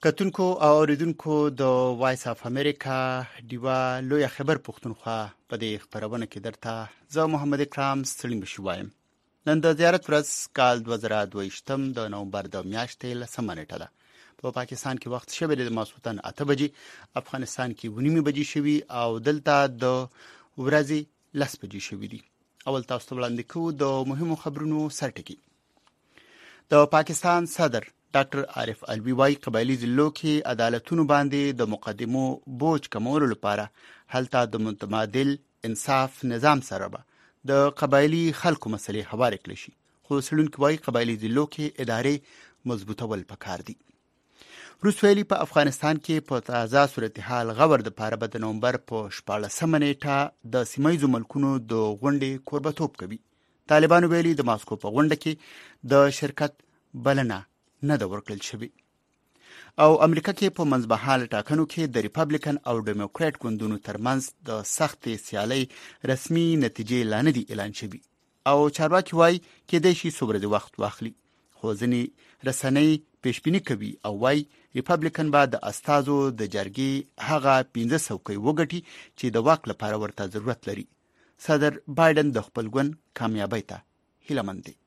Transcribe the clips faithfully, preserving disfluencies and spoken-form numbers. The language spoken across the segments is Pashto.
کتونکو او اوریدونکو د وایس اف امریکا دیوا لوی خبر پښتونخوا په دې خبرونه کې درته زه محمد اکرام ستړي مشو وایم. نن د زیارت ورځ کال دوه زره دوه ویشتم د نومبر د میاشتې لسمه نیټه ده. په پا پاکستان کې وخت شوی د ماسوتن اته بجې، افغانستان کې ونیمه بجې شوی او دلته د ورځې لس بجې شوی دي. اول تاسو ته وړاندې کوو د مهمو خبرونو سرټکی. د پاکستان صدر ډاکټر عارف علوي وايي قبایلی ضلعو کې عدالتونو باندې د مقدمو بوج کمولو لپاره هلته د متبادل انصاف نظام سره به د قبایلی خلکو مسلې هوارې کړي شي. خو څېړونکي وايي قبایلی ضلعو کې ادارې مضبوطول پکار دي. روس ویلي په افغانستان کې په تازه صورتحال غور د پاره به د نومبر په شپاړلسمه نیټه د سیمایي ملکونو د غونډې کوربتوب کوي. طالبانو ویلي د ماسکو په غونډه کې د شرکت بلنه نه ده ورکړل شوې. او امریکا کې په منځمهاله ټاکنو کې د ریپبلیکن او ډیموکرات ګوندونو ترمنځ د سختې سیالۍ رسمي نتیجې لا نه دي اعلان شوي او چارواکي وایي کېدای شي څو ورځې وخت واخلي. خو ځینې رسنۍ پیشبیني کوي او وایي ریپبلیکن به د استازو د جرګې هغه پنځه څوکۍ وګټي چې د واک لپاره ورته ضرورت لري. صدر بایدن د خپل ګوند کامیابۍ ته هیله مند دی.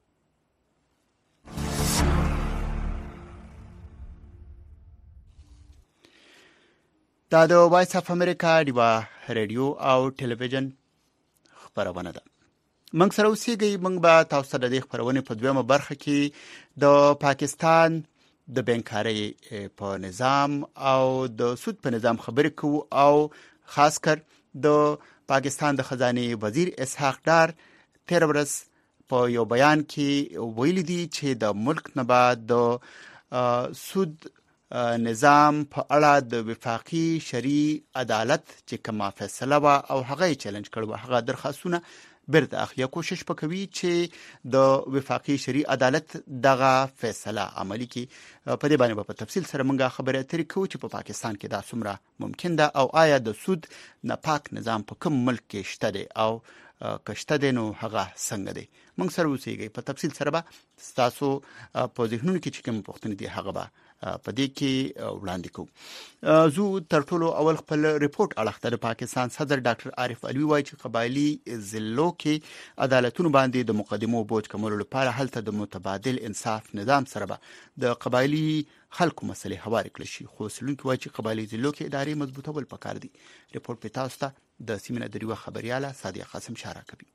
دا د وایس اف امریکا دیوا رادیو او ټلویزیون خبرونه ده. موږ سره اوسېږئ. موږ به تاسو ته د دې خبرونې په دویمه برخه کې د پاکستان د بینکارۍ په نظام او د سود په نظام خبرې کوو او خاص کر د پاکستان د خزانه وزیر اسحاق ډار تیر ورځ په یو بیان کې ویلي دي چې د ملک نه بعد د سود نظام په اړه د وفاقي شرعي عدالت چې کومه فیصله وا او هغه چیلنج کړو، هغه درخواستونه برته اخلي. کوشش وکوي چې د وفاقي شرعي عدالت دغه فیصله عملي کړي. په دې باندې په تفصیل سره موږ خبرې اترې کوو چې په پاکستان کې دا څومره ممکن ده او آیا د سود نه پاک نظام په کوم ملک کې شته دی او کشته دی نو هغه څنګه دی. موږ سره اوسېږئ. په تفصیل سره به ستاسو په ذهنونو کې چې کوم پوښتنې دي هغه به په دې کې وړاندې کوو. زه تر ټولو اول خپل ریپورت اړخته د پاکستان صدر ډاکټر عارف علوي وايي چې قبایلی ضلعو کې عدالتونو باندې د مقدمو بوج کمولو لپاره هلته د متبادل انصاف نظام سره به د قبایلی خلکو مسلې هوارې کړي شي. خو څېړونکي وايي چې قبایلی ضلعو کې ادارې مضبوطول پکار دي. ریپورت په تاسو ته د سیمینه د ریوه خبرياله صادق قاسم شارع کوي.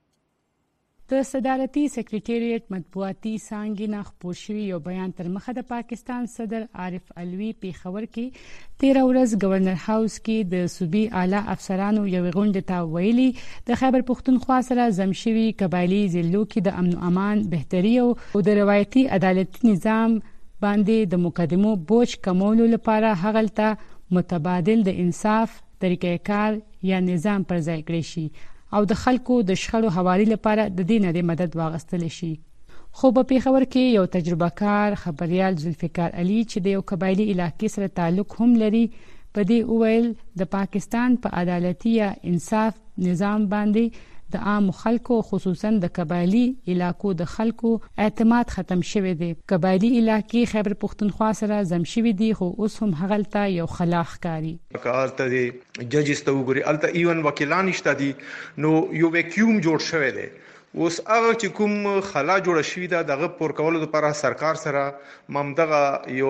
د صدارتي سکریټریټ مطبوعاتي څانګې نه خپور شوی یو بیان تر مخه د پاکستان صدر عارف علوي پیښور کې تیر ورځ گورنر هاوس کې د صوبې اعلی افسرانو یو غونډه ته ویلي د خیبر پښتونخوا سره زمشوي قبایلی ضلعو کې د امن او امان بهتري او د روایتي عدالتي نظام باندې د مقدمو بوج کمولو لپاره هغلته متبادل د انصاف طریقې کار یا نظام پر ځای کړی شي او د خلکو د شخړو حوالي لپاره د دې نه مدد واغستل شي. خو په پیښور کې یو تجربه کار خبريال ذوالفقار علي چې د یو قبایلی علاقې سره تعلق هم لري په دې اویل د پاکستان په عدالتي یا انصاف نظام باندې د عام خلکو خصوصا د قبایلی علاقو د خلکو اعتماد ختم شوی دی. قبایلی علاقې خیبر پښتونخوا سره زم شوی دي خو اوس هم هغلته یو خلاخ کاری کارته دي ججز ته وګوري الته ایون وکیلان شته دي نو یو وکیوم جوړ شوی دی. اوس هغه چې کوم خلا جوړ شوی دا دغه پور کولو لپاره سرکار سره ممدغه یو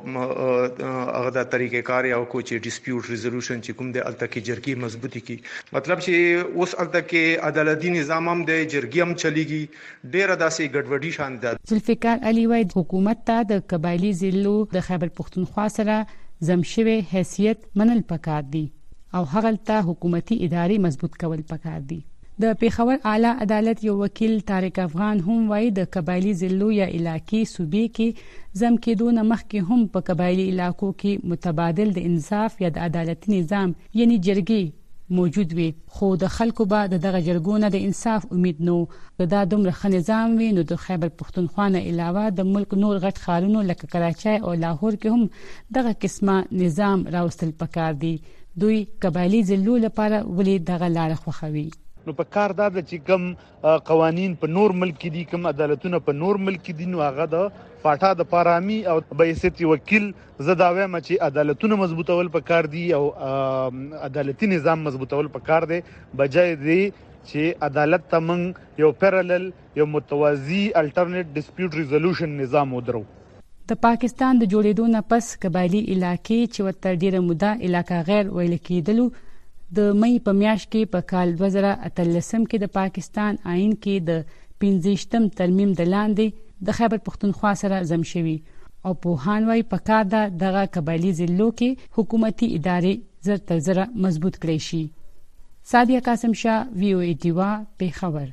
هغه د طریقې کار او کوچ ډیسپیوټ ریزولوشن چې کوم د الته کې جرګي مضبوطی کی مطلب چې اوس الته کې عدالتي نظام هم د جرګي هم چلیږي ډیره داسې ګډوډي شان ده. ذوالفقار علي وايي حکومت ته د قبایلی ضلعو د خیبر پښتونخوا سره زمشوي حیثیت منل پکار دي او هغلته حکومتي ادارې مضبوط کول پکار دي. د پیښور اعلی عدالت یو وکیل طارق افغان هم وایي د قبایلی ضلعو یا علاقې صوبې کې زم کېدو نه مخکې هم په قبایلی علاقو کې متبادل د انصاف یا د عدالتي نظام یعنی جرګې موجود وي خو د خلکو به دغه جرګو نه د انصاف امید نو دا دومره ښه نظام وي نو د خیبر پښتونخوا نه علاوه د ملک نور غټ ښارونو لکه کراچۍ او لاهور کې هم دغه قسمه نظام راوستل پکار دي. دوی قبایلی ضلعو لپاره ولې دغه لار خوښوي. نو په کار دا د چې کوم قوانین په نور ملک دي، کوم عدالتونه په نور ملک دي، نو هغه د فاټا د پارامي او بیستی وکیل زدا وایم چې عدالتونه مضبوطول په کار دي او عدالتي نظام مضبوطول په کار دي، بجای دی چې عدالت ته موږ یو پیرالل یو متوازی الټرنیټ ډیسپیوټ ریزولوشن نظام ودرو. د پاکستان د جوړېدو نه پس قبایلی علاقې چې ورته ډیره موده علاقه غیر ویل کېدلو د مې په میاشت کې په کال دوه زره اتلسم کې د پاکستان آئین کې د پنځه ترمیم د لاندې د خیبر پختونخوا سره ضم شوي او پوهان وايي په کار ده دغه قبایلی ضلعو کې حکومتي ادارې زر تر زره مضبوط کړي شي. سادیه قاسم شاه، وی او ای ډیوا، پیښور.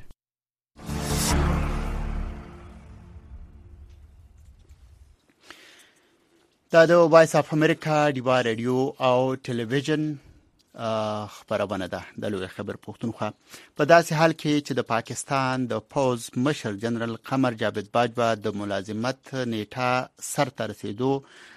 دا د وایس اف امریکا ډیوا رادیو او ټلویزیون خبرونه ده د لوی خبر پښتونخوا. په داسې حال کې چې د پاکستان د پوز مشر جنرال قمر جاوید باجوا د ملازمت نیټه سر ته رسیدو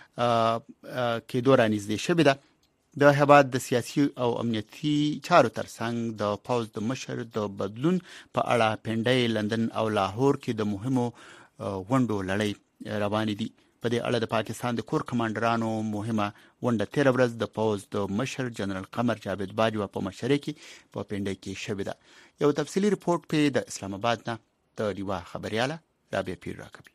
کې دوه رانیزدې شوې ده، د هیواد د سیاسي او امنیتي چارو ترڅنګ د پوز د مشر د بدلون په اړه پنډۍ، لندن او لاهور کې د مهمو غونډو لړۍ روانې دي. په دې اړه د پاکستان د کور کمانډرانو مهمه غونډه تیر ورځ د پوز د مشر جنرال قمر جاوید باجوا په مشرۍ کې په پنډۍ کې شوې ده. یو تفصیلی رپورټ په د اسلام آباد نه د ډیوا خبرياله رابعه پیر راکوي.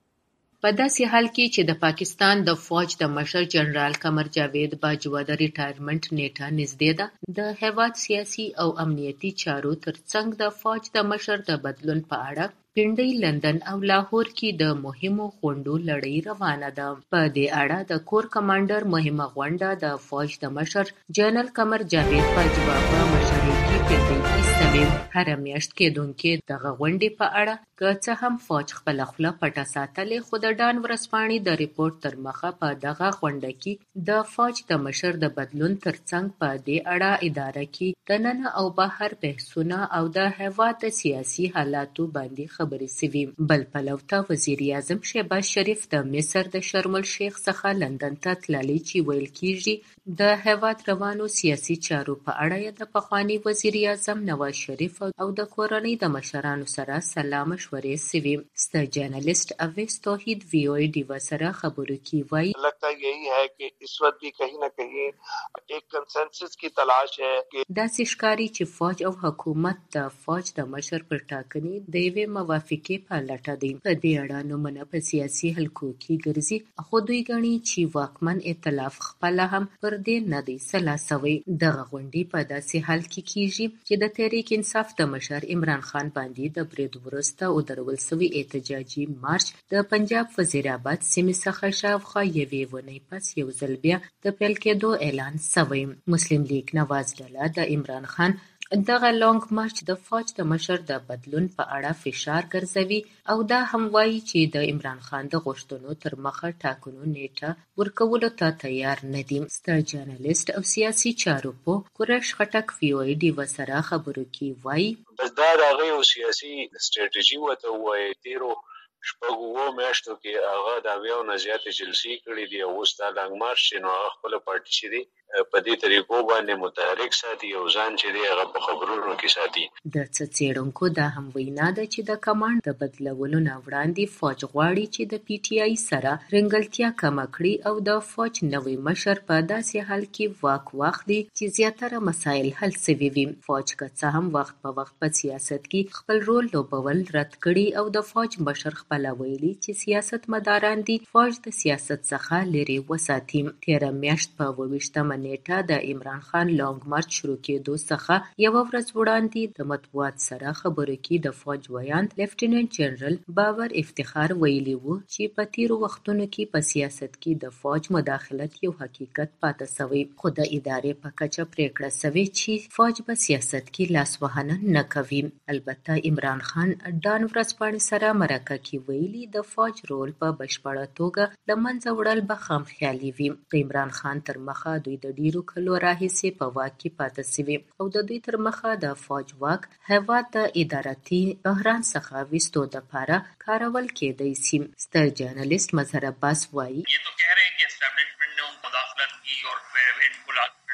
په داسې حال کې چې د پاکستان د فوج د مشر جنرال قمر جاوید باجوا د ریټایرمنټ نیټه نږدې ده، د هیواد سیاسي او امنیتي چارو ترڅنګ د فوج د مشر د بدلون په اړه پنډۍ، لندن او لاهور کې د مهمو غونډو لړۍ روانه ده. په دې اړه د کور کمانډر مهمه غونډه د فوج د مشر جنرال قمر جاوید باجوا په مشرۍ کې پنډۍ ایستوي. هره میاشت کېدونکې دغه غونډې په اړه که څه هم فوج خپله خوله پټه ساتلې، خو د ډان ورځپاڼې د ریپورټ تر مخه په دغه غونډه کې د فوج د مشر د بدلون ترڅنګ په دې اړه اداره کې دننه او بهر بحثونه او د هیواد د سیاسي حالاتو باندې خبرې سوي. بل پلو ته وزیر اعظم شهباز شریف د مصر د شرم الشیخ څخه لندن ته تللی، چې ویل کېږي د هیواد روانو سیاسي چارو په اړه یې د پخواني وزیر اعظم نواز شریف او د کورنۍ د مشرانو سره سلا مشورې سوي. ستر جرنالسٹ اویس توحید وی او ای ډیوا سره خبرو کې وایي لگتا یہی ہے کہ اس وقت بھی کہیں نہ کہیں ایک کنسنسس کی تلاش ہے کہ داسې ښکاري چې فوج او حکومت د فوج د مشر پر ټاکنې د یوې موافقې په لټه دی. په دې اړه نومونه په سیاسي حلقو کې ګرځي، خو دوی ګڼي چې واکمن ائتلاف خپله هم پر دې نه دی سلا سوی. دغه غونډې په داسې حال کې کېږي چې د تحریک انصاف د مشر عمران خان باندې د برید وروسته ودرول سوي احتجاجي مارچ د پنجاب وزیر آباد سیمې څخه شاوخوا یوې ونې پس یو ځل بیا د پیل کېدو اعلان سوی. مسلم لیگ نواز ډله د عمران خان دغه لانګ مارچ د فوج د مشر د بدلون په اړه فشار ګرځوي او دا هم وایي چې د عمران خان د غوښتنو تر مخه ټاکنو نیټه ورکولو ته تیار نه دي. ستر جرنالسټ او سیاسي چارو پوه قریش خټک وی او ای ډیوا سره خبرو کې وایي بس دا د هغې یو سیاسي سټریټجي ورته ووایي. تیرو شپږو اوو میاشتو کې هغه د اویاو نه زیاتې جلسې کړي دي او اوس دا لانګ مارچ چې نو هغه خپله پارټي چې دی په دې طریقو باندې متحرک ساتي او ځان چې دی هغه په خبرونو کې ساتي. د څه څېړونکو دا هم وینا ده چې د کمانډ د بدلولو نه وړاندې فوج غواړي چې د پی ټي آی سره رنګلتیا کمه کړي او د فوج نوی مشر په داسې حال کې واک واخلي چې زیاتره مسایل حل سوي وي. فوج که څه هم وخت په وخت په سیاست کې خپل رول لوبول رد کړي او د فوج مشر خپله ویلي چې سیاست مداران دي فوج د سیاست څخه لرې وساتي. تېره میاشت په اووه ویشتمه نیټه د عمران خان لانګ مارچ شروع کېدو څخه یوه ورځ وړاندې د مطبوعات سره خبرو کې د فوج ویاند لیفټیننټ جنرال باور افتخار ویلي وو چې په تیرو وختونو کې په سیاست کې د فوج مداخلت یو حقیقت پاتې سوی، خو د ادارې په کچه پریکړه سوې چې فوج په سیاست کې لاسوهنه نه کوي. البته عمران خان ډان ورځپاڼې سره مرکه کې ویلي د فوج رول په بشپړه توګه له منځه وړل به خامخیالي وي. د عمران خان تر مخه دوی د ډیرو کلو راهیسې په واک کې پاتې سوي او د دوی تر مخه د فوج واک هیواد د ادارتي بحران څخه ویستو دپاره کارول کېدی سي. ستر جرنالسټ مظهر عباس وایي یہ تو کہہ رہے ہیں کہ اسٹیبلشمنٹ نے ان مداخلت کی اور پھر ان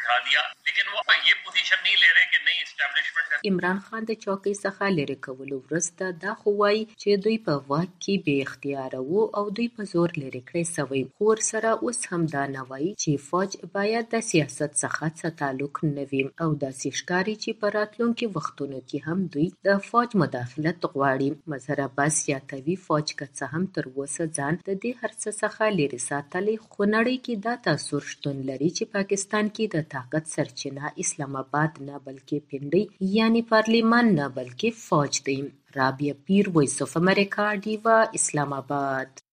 बिठा दिया, लेकिन वो ये पोजीशन नहीं ले रहे कि नई establishment. عمران خان د چوکۍ څخه لرې کولو وروسته دا خو وایي چې دوی په واک کې بې اختیاره وو او دوی په زور لرې کړی سوی، خو ورسره اوس هم دا نه وایي چې فوج باید د سیاست څخه څه تعلق نه وي او داسې ښکاري چې په راتلونکي وختونو کې هم دوی د فوج مداخلت غواړي. مظهر عباس زیاتوي فوج که څه هم تر اوسه ځان د دې هر څه څخه لرې ساتلی، خو نړۍ کې دا تاثر شتون لري چې پاکستان کې د طاقت سرچینه اسلام آباد نه بلکې پنډۍ یعنی پارلیمان نه بلکې فوج دی. رابعه پیر، وایس اف امریکا، ډیوا، اسلام آباد.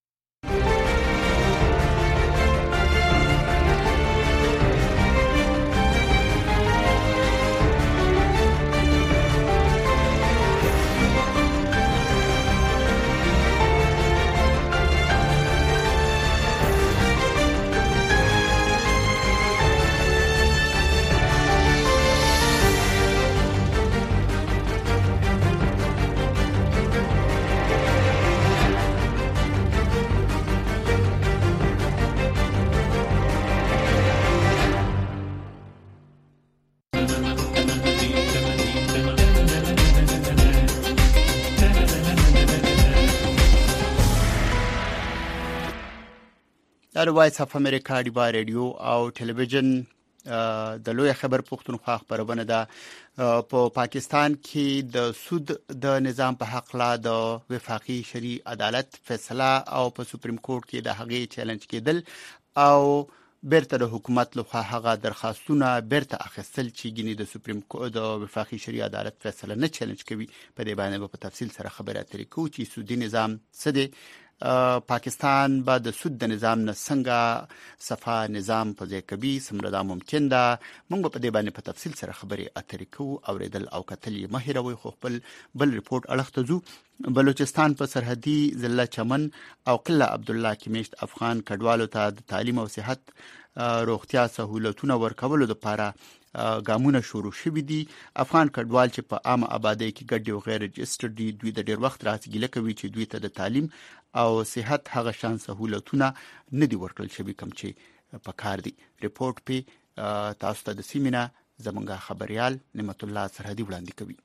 د وایس اف امریکا ډیوا ریډیو او ټلویزیون د لوی خبر پښتونخوا خبرونه ده. په پاکستان کې د سود د نظام په حق لا د وفاقي شرعي عدالت فیصله او په سپریم کورټ کې د هغې چیلنج کېدل او بیرته د حکومت لخوا هغه درخواستونه بیرته اخیستل چې ګینې د سپریم کورټ د وفاقي شرعي عدالت فیصله نه چیلنج کوي. په دې باندې په تفصیل سره خبرې اترې کوو چې سودي نظام څه دی، پاکستان به د سود د نظام نه څنګه صفا نظام په ځای کوي، څومره دا ممکن ده. موږ په دې باندې په تفصیل سره خبرې اترې کوو. اوریدل او کتل یې مه هیروئ. خو خپل بل ریپورت اړخ ته ځو. بلوچستان په سرحدي ضلع چمن او قلعه عبدالله کې میشت افغان کډوالو ته د تعلیم او صحت روغتیا سہولتونه ورکولو لپاره ګامونه شروع شوي دي. افغان کډوال چې په عامه آبادی کې ګډ او غیر رجسټر دي، دوی د ډیر وخت راځي ګیله کوي چې دوی ته د تعلیم او صحت هغه شان سہولتونه نه دي ورکړل شوي کوم چې په کار دي. ریپورت په تاسو ته د سیمینه زمونږ خبريال نعمت الله سرحدي وړاندې کوي.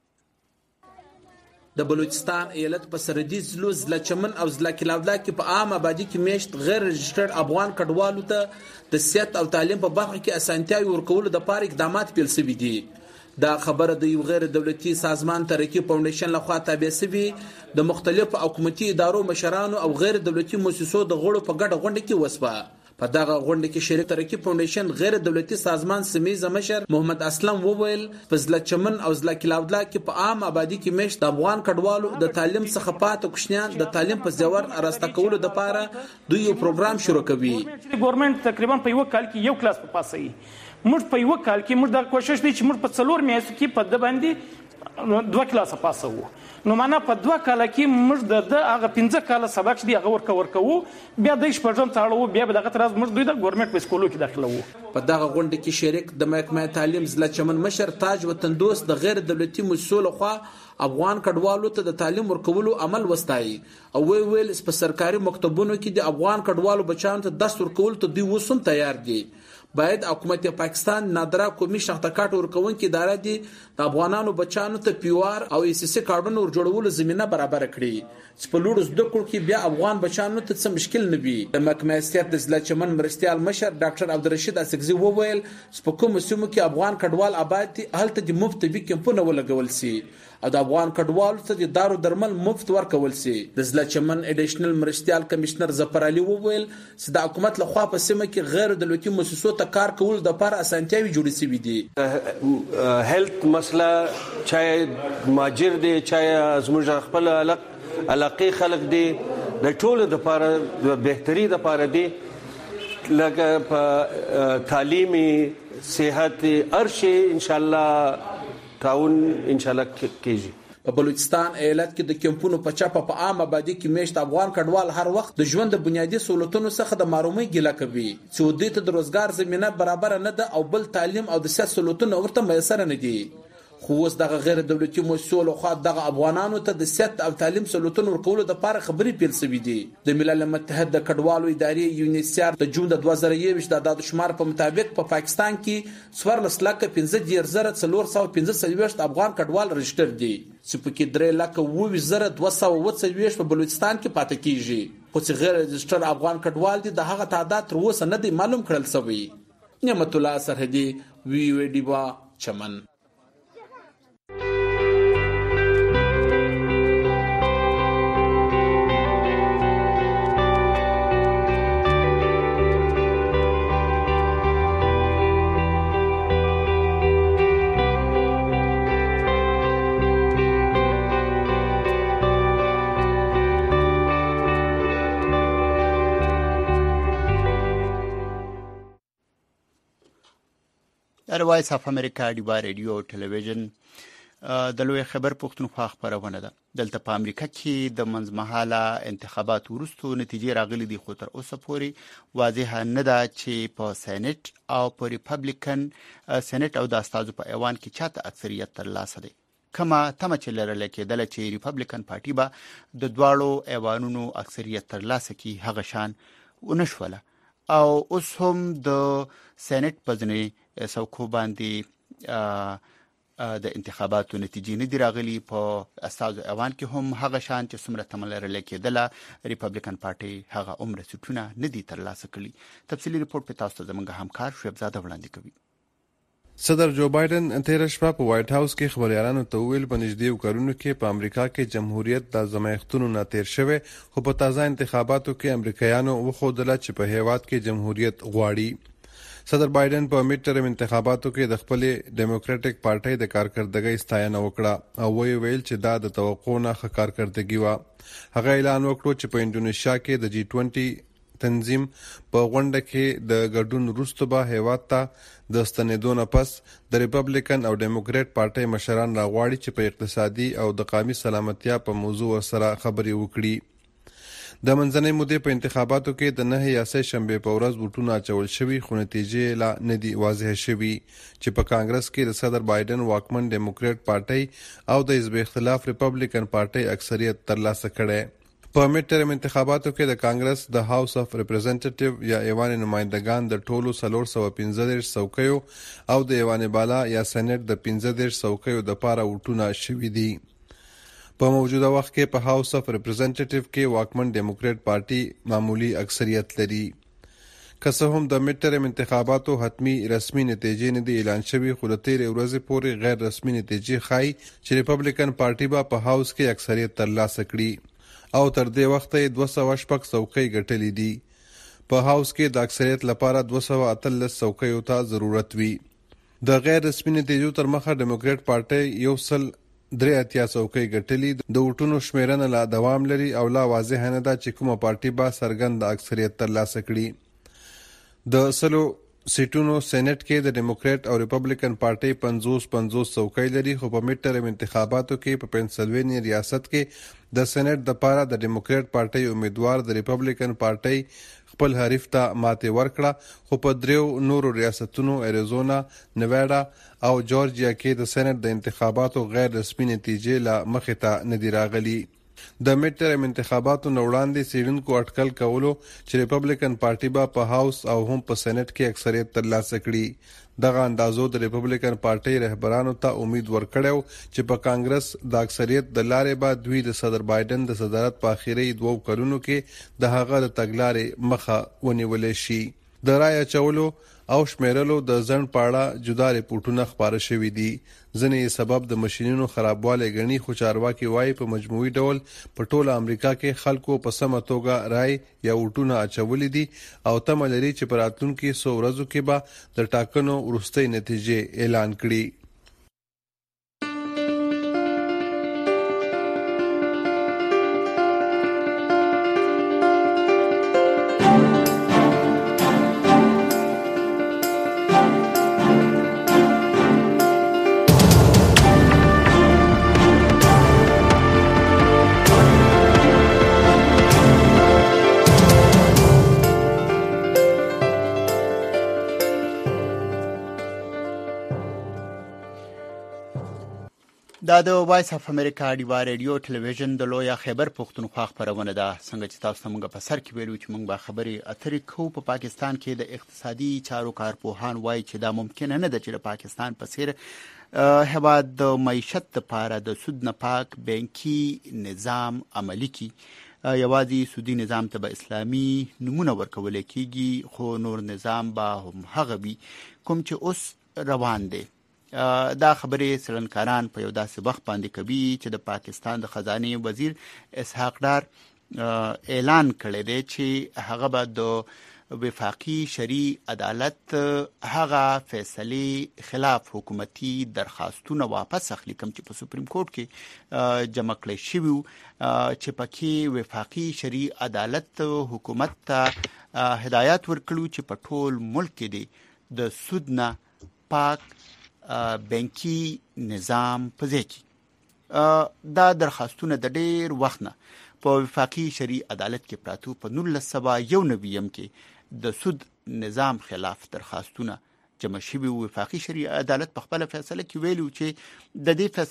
د بلوچستان ایالت په سرحدي ضلعو ضلع چمن او ضلع کلاودلا کې په عام آبادی کې میشت غیر رجسټرډ افغان کډوالو ته د صحت او تعلیم په برخه کې اسانتیاوي ورکولو د پاره اقدامات پیل شوي دي. دا خبره د یو غیر دولتي سازمان ترقی فاونډیشن لخوا تابع شوی د مختلفو حکومتي ادارو مشرانو او غیر دولتي مؤسسو د غړو په ګډه غونډه کې وسوه. په دغه غونډه کې شریک ترقی فاونډیشن غیر دولتي سازمان سمیزه مشر محمد اسلم وویل په ضلع چمن او ضلع کلاودلا کې په عام آبادی کې میشت د افغان کډوالو د تعلیم څخه پاتې کوشنیان د تعلیم په زیور اراسته کولو لپاره دوی یو پروګرام شروع کوي. ګورنمنت تقریبا په یو کال کې یو کلاس په پاسي موږ په یو کال کې موږ د کوشش دي چې موږ په څلور میاشتو کې په د باندې دوه کلاس پاسو. نو معنا په دوه کال کې موږ د هغه پنځه کال سبق دی هغه ورکو ورکو بیا د شپږم تاړو بیا به دغه تراز موږ دوی د ګورنمنت په سکولو کې داخله وو. په دغه غونډه کې شریک د محکمه تعلیم ضلع چمن مشر تاج وطن دوست د غیر دولتي مؤسسو لخوا افغان کډوالو ته د تعلیم ورکولو عمل وستایي او وی ویل په سرکاري مکتبونو کې د افغان کډوالو بچانو ته درس ورکول ته دوی وسوم تیار دي. باید حکومت پاکستان نادره قومي شناخته ورکون کې اداره دي د افغانانو بچانو ته پیوار او ای سی سی کارډونو ورجوړولو زمينه برابر کړي چې په لوړ زده کړو کې بیا افغان بچانو ته څه مشکل نه وي. د محکمه سیاست د ضلع چمن مرستيال مشر ډاکټر عبدالرشید اسقزي وویل چې په کوم سیمو کې افغان کډوال آباد دي هلته د مفت طبي کمپونه ولګول سي او د افغان کډوالو ته د دارو درمل مفت ورکول سي. د ضلع چمن اډیشنل مرستيال کمشنر ظفر علي وویل چې د حکومت لخوا په سیمه کې غیر دولتي مؤسسو ته کار کول د لپاره اسانتیاوي جوړې شوې دي. هیلث مسله چای ماجر دي چای زموږ خپل علاقې خلک دي د ټولو د لپاره د بهتري د لپاره دي لکه په تعلیمي صحت ارشي ان شاء الله تعاون ان شاء الله کیږي. په بلوچستان ایالت کې د کمپونو په چاپه په عام آبادی کې میشت افغان کډوال هر وخت د ژوند د بنیادی سہولتونو څخه د محرومۍ ګیله کوي چې دوی ته د روزګار زمينه برابر نه ده او بل تعلیم او د سیاست سہولتونه ورته میسر نه دي. خو اوس دغه غیر دولتي مؤسسو لخوا دغه افغانانو ته د صحت او تعلیم سہولتونو ورکولو دپاره خبرې پیل شوي دي. د ملل متحد د کډوالو ادارې یونیسیار د جون د دوه زره یوویشت د اعدادو شمار په مطابق په پا پاکستان کې څوارلس لکه پنځه دېرش زره څلور سوه پنځه څلوېښت افغان کډوال رجسټر دي چې پکې درې لکه اووه زره دوه سوه اووه څلوېښت په بلوچستان کې پاتې کیږي. خو چې غیر رجسټر افغان کډوال دي د هغه تعداد تر اوسه نه دی معلوم کړل شوی. نعمت الله سرحدي وی وی ډیوا چمن. د وایس اف امریکا ډیوا ریډیو او ټلویزیون د لوی خبر پښتونخوا خبرونه ده. دلته په امریکا کې د منځمهاله انتخابات وروسته نتیجې راغلي دي، خو تر اوسه پورې واضح نه ده چې په سېنات او په ریپبلیکن سېنات او د استازو په ایوان کې چاته اکثریت ترلاسه دی. کما تمه چې لرل کېدل چې ریپبلیکن پارټي به د دواړو ایوانونو اکثریت ترلاسه کړي هغه شان ونشوله او اوس هم د سېنات په ځنې څوکو باندې د انتخاباتو نتیجې نه دي راغلي. په استازو ایوان کې هم هغه شان چې څومره تمه لرل کېدله ریپبلیکن پارټي هغه عمر سټونه نه دي ترلاسه کړي. تفصیلي رپورټ په تاسو ته زموږ همکار شعیب زاده وړاندې کوي. صدر جو بایدن تیر شپه په وایټ هاوس کې خبريالانو ته ویل په نږدې کارونو کې په امریکا کې جمهوریت د زمایختونو نه تیر شوی، خو په تازه انتخاباتو کې امریکایانو وښودله چې په هیواد کې جمهوریت غواړي. صدر بایدن په میډ ټرم انتخاباتو کې د خپل ډیموکراټک پارټۍ د کارکردګۍ ستاینه وکړه او وی ویل چې دا د توقع نه ښه کارکردګي وه. هغه اعلان وکړ چې په انډونیشیا کې د جی ټوینټي تنظیم په غونډه کې د ګډون وروسته به هیواد ته د ستنېدو نه پس د ریپبلیکن او ډیموکراټ پارټۍ مشران راغواړي چې په اقتصادي او د قومي سلامتیا په موضوع سره خبرې وکړي. د منځنۍ مودې په انتخاباتو کې د نه یا سه شنبې په ورځ ووټونه اچول شوي، خو نتیجې لا نه دي واضح شوي چې په کانګرس کې د صدر بایدن واکمن ډیموکراټ پارټۍ او د حزب اختلاف ریپبلیکن پارټۍ اکثریت ترلاسه کړي. په میډ ټرم انتخاباتو کې د کانګرس د هاوس اف ریپرزنټیټیو یا ایوان نمایندګان د ټولو څلور سوه پنځه دېرش څوکیو او د ایوان بالا یا سېنات د پنځه دېرش څوکیو دپاره ووټونه شوي دي. په موجوده وخت کې په هاوس اف ریپرزنټیټیو کې واکمن ډیموکراټ پارټي معمولی اکثریت لري. که څه هم د میډ ټرم انتخاباتو حتمی رسمي نتیجې نه دي اعلان شوي، خو د تیرې ورځې پورې غیر رسمي نتیجې ښایي چې ریپبلیکن پارټي به په هاوس کې اکثریت ترلاسه کړي او تر دې وخته یې دوه سوه شپږ څوکۍ ګټلې دي. په هاوس کې د اکثریت لپاره دوه سوه اتلس څوکیو ته ضرورت وي. د غیر رسمي نتیجو تر مخه ډیموکراټ پارټي یو سل درې اتیا څوکۍ ګټلي. د ووټونو شمیرنه لا دوام لري او لا واضح نه ده چې کومه پارټي به څرګند اکثریت ترلاسه کړي. د سلو سیټونو سېنات کې د ډیموکراټ او ریپبلیکن پارټي پنځوس پنځوس څوکۍ لري، خو په میډ ټرم انتخاباتو کې په پنسلوینیا ریاست کې د سېنات دپاره د ډیموکراټ پارټي امیدوار د ریپبلیکن پارټي خپل حریف ته ماتې ورکړه، خو په دریو نورو ریاستونو اریزونا، نیواډا او جورجیا کې د سېنات د انتخاباتو غیر رسمي نتیجې لا مخې ته نه دي راغلي. د میډ ټرم انتخاباتو نه وړاندې څېړونکو اټکل کولو چې ریپبلیکن پارټي به په هاوس او هم په سېنات کې اکثریت ترلاسه کړي. دغه اندازو د ریپبلیکن پارټي رهبرانو ته امید ورکړی چې په کانګرس د اکثریت د لارې به دوی د صدر بایدن د صدارت په اخري دوو کلونو کې د هغه د تګلارې مخه ونیولی شي. د رای اچولو او شمیرلو د ځنډ په اړه جدا ریپورټونه خپاره شوي دي. ځینې یې سبب د ماشینونو خرابوالی ګڼي، خو چارواکي وایي په مجموعي ډول په ټوله امریکا کې خلکو په سمه توګه رای یا ووټونه اچولي دي او تمه لري چې په راتلونکي څو ورځو کې به د ټاکنو وروستۍ نتیجې اعلان کړي. دا د وایس اف امریکا ډیوا ریډیو ټلویزیون د لویا خیبر پښتونخوا خبرونه ده. څنګه چې تاسو موږ په سر کې ویلو چې موږ به خبرې اترې کوو په پاکستان کې د اقتصادي چارو کارپوهان وایي چې دا ممکن نه ده چې د پاکستان په څیر هیواد د معیشت لپاره د سود نه پاک بانکي نظام عملی کی. یوازې سودی نظام ته به اسلامي نمونه ورکول کېږي، خو نور نظام به هم هغه وي کوم چې اوس روان دی. دا خبرې سرنکاران په یو داسې وخت باندې کوي چې د پاکستان د خزانه وزیر اسحاق ډار اعلان کړی دی چې هغه به د وفاقي شرعي عدالت هغه فیصلې خلاف حکومتي درخواستونه واپس اخلي کوم چې په سپریم کورټ کې جمع کړی شوي چې پکې وفاقي شرعي عدالت حکومت ته هدایت ورکړو چې په ټول ملک کې دی د سود نه پاک بانکي نظام په ځای کې. دا درخواستونه د ډېر وخت نه په وفاقي شرعي عدالت کې پراته. په نولس سوه یو نوي کې د سود نظام خلاف درخواستونه جمع شوي. وفاقي شرعي عدالت په خپله فیصله کې ویلو چې د دې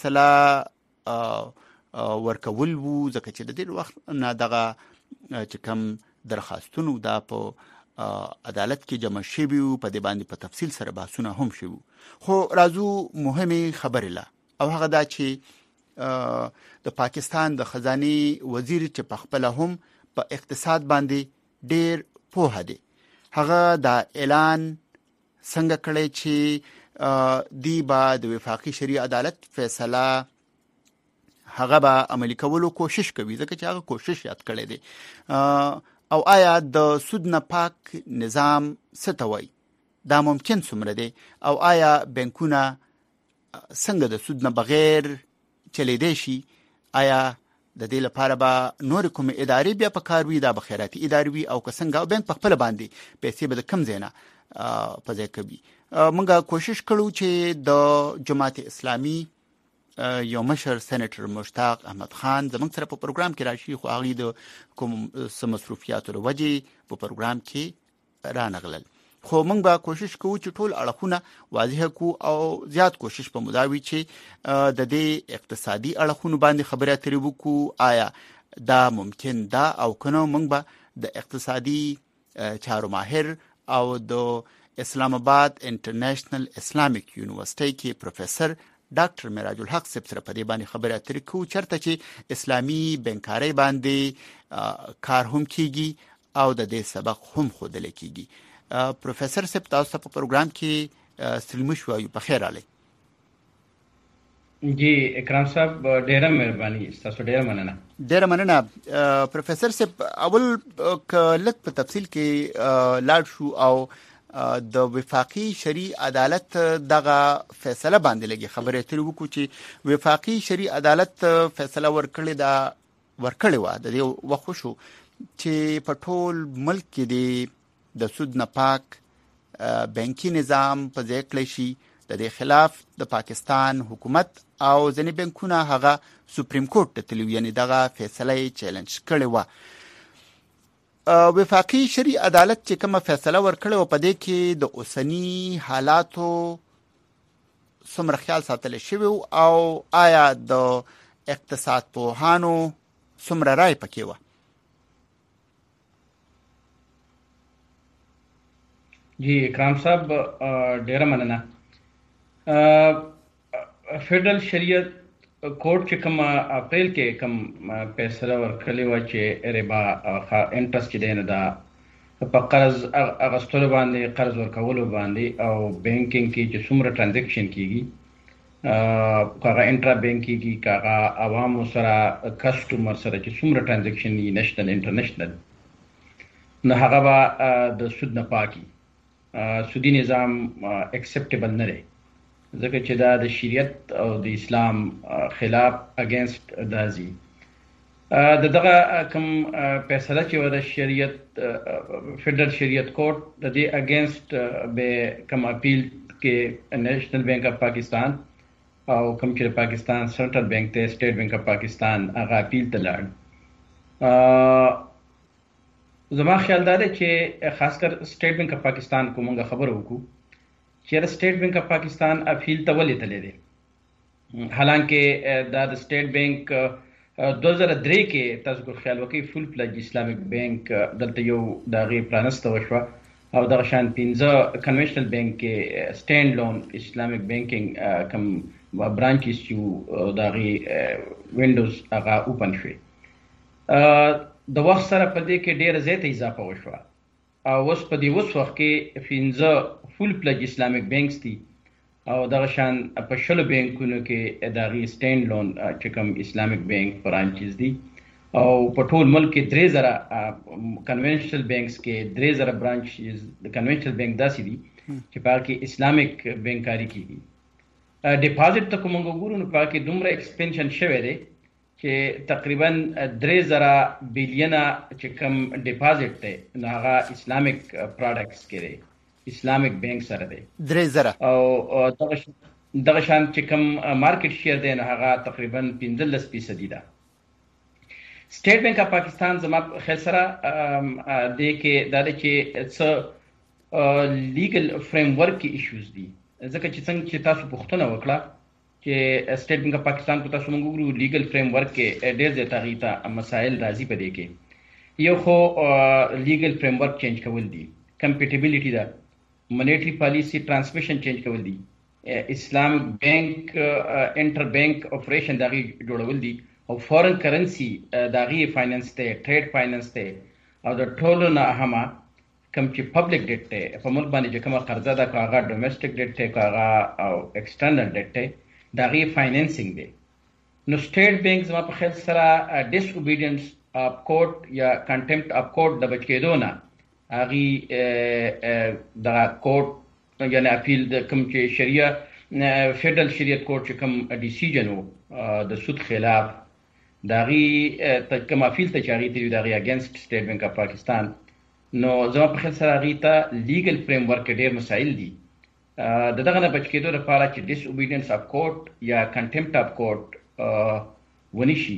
فیصله ورکول وو ځکه چې د ډېر وخت نه دغه چې کوم درخواستونه دا په عدالت کې جمع شوي وو، په دې باندې په تفصیل سره بحثونه هم شوي. خو راځو مهمه خبره لا او هغه دا چې د پاکستان د خزانه وزیر چې په خپل هم په اقتصاد باندې ډېر پوهه دی، هغه دا اعلان څنګه کړی چې دی با د وفاقي شرعي عدالت فیصله هغه به عملي کولو کوشش کوي ځکه چې هغه کوشش یاد کړی دی. او آیا د سود نه پاک نظام څه ته وایي؟ دا ممکن څومره دی؟ او آیا بانکونه څنګه د سود نه بغیر چلیدای شي؟ آیا د دې لپاره به نور کوم ادارې بیا په کار وي، دا به خیراتي ادارې وي او که څنګه؟ او بانک په خپل باندې پیسې به د کم ځای نه په ځای کوي. موږ کوشش کړو چې د جماعت اسلامي یو مشر سېنیټر مشتاق احمد خان زموږ سره په پروګرام کې راشي، خو هغه د کوم مصروفیاتو له وجې په پروګرام کې رانغلل. خو موږ به کوشش کوو چې ټول اړخونه واضح کو او زیات کوشش په مداوي چې د دې اقتصادي اړخونو باندې خبرې اترې وکړو. آیا دا ممکن ده او کنه؟ موږ به د اقتصادي چارو ماهر او د اسلام آباد انټرنیشنل اسلامیک یونیورسيټي کې پروفیسور ډاکټر معراج الحق صاحب سره په دې باندې خبرې اترې کوو چېرته چې اسلامي بانکارۍ باندې کار هم کیږي او د دې سبق هم ښودل کیږي. پروفیسور صاحب تاسو په پروګرام کې سلمو شو یو په خیر علي. جی اکرام صاحب ډیره مهرباني، تاسو ډیره مننه. ډیره مننه پروفیسور صاحب. اول کلک په تفصیل کې لاړ شو او د وفاقي شرعي عدالت دغه فیصله باندې لګي خبرې اترې وکړو چې وفاقي شرعي عدالت فیصله ورکړې دا ورکړې و د دې وخت شو چې په ټول ملک کې دی د سود نه پاک بانکي نظام په ځای کړی شي. د دې خلاف د پاکستان حکومت او ځینې بانکونه هغه سپریم کورټ ته تللي، یعنې دغه فیصله یې چیلنج کړې وه. وفاقي شرعي عدالت چې کومه فیصله ورکړې و په دې کې د اوسني حالاتو څومره خیال ساتل شوی او آیا د اقتصاد پوهانو څومره رای پکې وه؟ جی اکرام صاحب ډیره مننه. فیډرل شریعت کورټ چې کوم اپریل کې کوم فیصله ورکړې و چې ربا انټرست چې دی نه دا په قرض اغستلو باندې، قرض ورکولو باندې او بانکینګ کې چې څومره ټرانزیکشن کیږي، هغه انټرا بانک کیږي، هغه عوامو سره کسټمر سره چې څومره ټرانزیکشن یې نشنل انټرنیشنل، نو هغه به د سود نه پاکي. سودی نظام اکسپټیبل نه دی ځکه چې دا د شریعت او د اسلام خلاف اگینست دازي. د دغه کوم فیصله چې و د شریعت فیډرل شریعت کورټ د دې اگینست به کوم اپیل کې نیشنل بانک اف پاکستان او کوم چې پاکستان سنټرل بانک ته سټیټ بانک اف پاکستان هغه اپیل ته لاړ. زما خیال دا دی چې خاص کر سټیټ بانک اف پاکستان کومه خبره وکړو چې سټیټ بانک اف پاکستان اپیل ته ولې تللی دی. حالانکه دا د سټیټ بانک دوه زره درې کې تاسو کو خیال وکړئ فول پلج اسلامیک بانک دلته یو دغه پرانسته وشوه او دغه شان پنځه کنونشنل بانک کې سټاند لون اسلامیک بانکینګ کم برانچز چې دغه وینډوز هغه اوپن شوي. د وخت سره په دې کې ډېره زیاته اضافه وشوه او اوس په دې اوس وخت کې پنځه فول پلج اسلامیک بانکس دي او دغه شان په شلو بانکونو کې دغه سټاند لون چې کوم اسلامیک بانک برانچز دي او په ټول ملک کې درې زره کنونشنل بانکس کې درې زره برانچز د کنونشنل بانک داسې دي چې په کې اسلامیک بانکاری کیږي. ډیپازټ ته کوم وګورو نو په کې دومره ایکسپینشن شوی دی چې تقریبا درې زره بیلیونه چې کوم ډیپازټ دی نو هغه اسلامیک پروډکټس کې دی، اسلامیک بانک سره دی درې زره او دغه شان چې کوم مارکیټ شیر دی نو هغه تقریبا پنځلس فیصدي ده. سټیټ بانک اف پاکستان زما خیال سره د کې دا چې څه لیګل فریم ورک کې ایشوز دي ځکه چې څنګه چې تاسو پوښتنه وکړه چې سټیټ بانک اف پاکستان کو تاسو موږ وګورو لیګل فریم ورک کې ډېر زیاته غیته مسایل راځي په دې کې. یو خو لیګل فریم ورک چینج کول دي، کمپیټیبلیټي ده، مانیټری پالیسی ټرانسمیشن چینج کول دي، اسلامیک بانک انټر بانک اپریشن دغه جوړول دي او فورن کرنسی دغه فاینانس ته ټریډ فاینانس ته او د ټولو نه اهمه کوم چې پبلک ډیټ ته په ملک باندې چې کومه قرضه ده کاغه ډومېسټک ډیټ ته کاغه او ایکسټرنل ډیټ ته دغه فاینانسینګ دی. نو سټیټ بانک زما په خیال سره ډیس اوبیډینس اف کورټ یا کنټمپټ اف کورټ د بچکیدو نه هغه د کورټ یعنی اپیل د کوم چې شریعه فدرال شریعت کورټ چې کوم ډیسیژن وو د سود خلاف دغه کوم اپیل ته چاري دی دغه اگینست سټیټ بانک اف پاکستان نو زما په خیال سره هغه ته لیګل فریم ورک ډېر مسایل دي د دغه نه بچ کېدو لپاره چې ډیس اوبیډینس اف کورټ یا کنټمپټ اف کورټ ونشي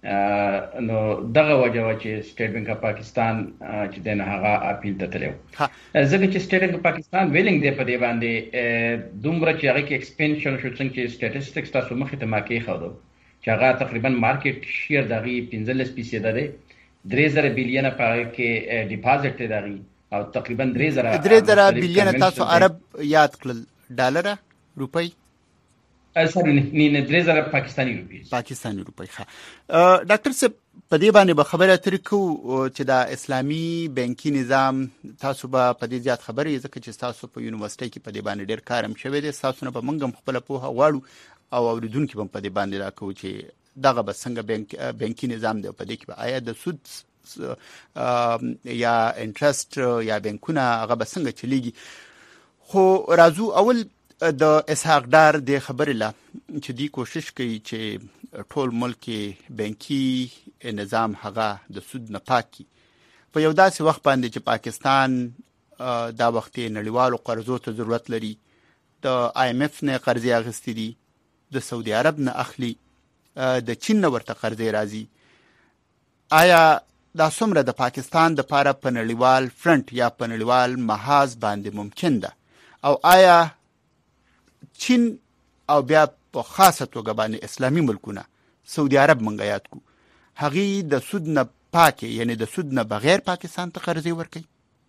نو دغه وجه و چې سټیټ بانک اف پاکستان چې دنه هغه اپیل ته تلو ځکه چې سټیټ بانک اف پاکستان ویلینګ دی په دې باندې دومره چې هغه کې ایکسپینشن شو څنګه چې سټاتستکس تاسو مخې ته ما کې خو چې هغه تقریبا مارکیټ شیر دغه پنځلس فیصد دی، درې زره بیلیونه په کې ډیپازټ دی دغه او تقریبا درې زره درې زره بیلیونه تاسو عرب یاد کړل ډالر روپۍ سره نه نه درې زره پاکستاني روپۍ پاکستاني روپۍ. ښه ډاکټر صاحب په دې باندې به خبره اترې کوو چې دا اسلامي بانکي نظام تاسو به په دې زیات خبرې ځکه چې تاسو په یونیورسيټي کې په دې باندې ډېر کار هم شوی دی، تاسو نه به موږ هم خپل پوهه غواړو او اوریدونکو هم په دې باندې راکوو چې دغه به څنګه بانک بانکي نظام دی په دې کې به آیا د سود یا انټرست یا بانکونه هغه به څنګه چلیږي. خو راځو اول د اسحاق ډار د خبرې لا چې دی کوشش کوي چې ټول ملک بانکي نظام هغه د سود نه پاکي په یو داسې وخت باندې چې پاکستان دا وخت نړیوالو قرضو ته ضرورت لري، د آی ایم اف نه قرضې اخیستې دي، د سعودي عرب نه اخلي، د چین نه ورته قرضې راځي. آیا دا څومره د پاکستان د پاره په نړیوال فرنٹ یا په نړیوال محاذ باندې ممکن ده او آیا چین او بیا په خاصه توګه باندې اسلامي ملکونه سعودي عرب منګه یاد کو هغه د سود نه پاکي یعنی د سود نه بغیر پاکستان ته قرضې ورکړي؟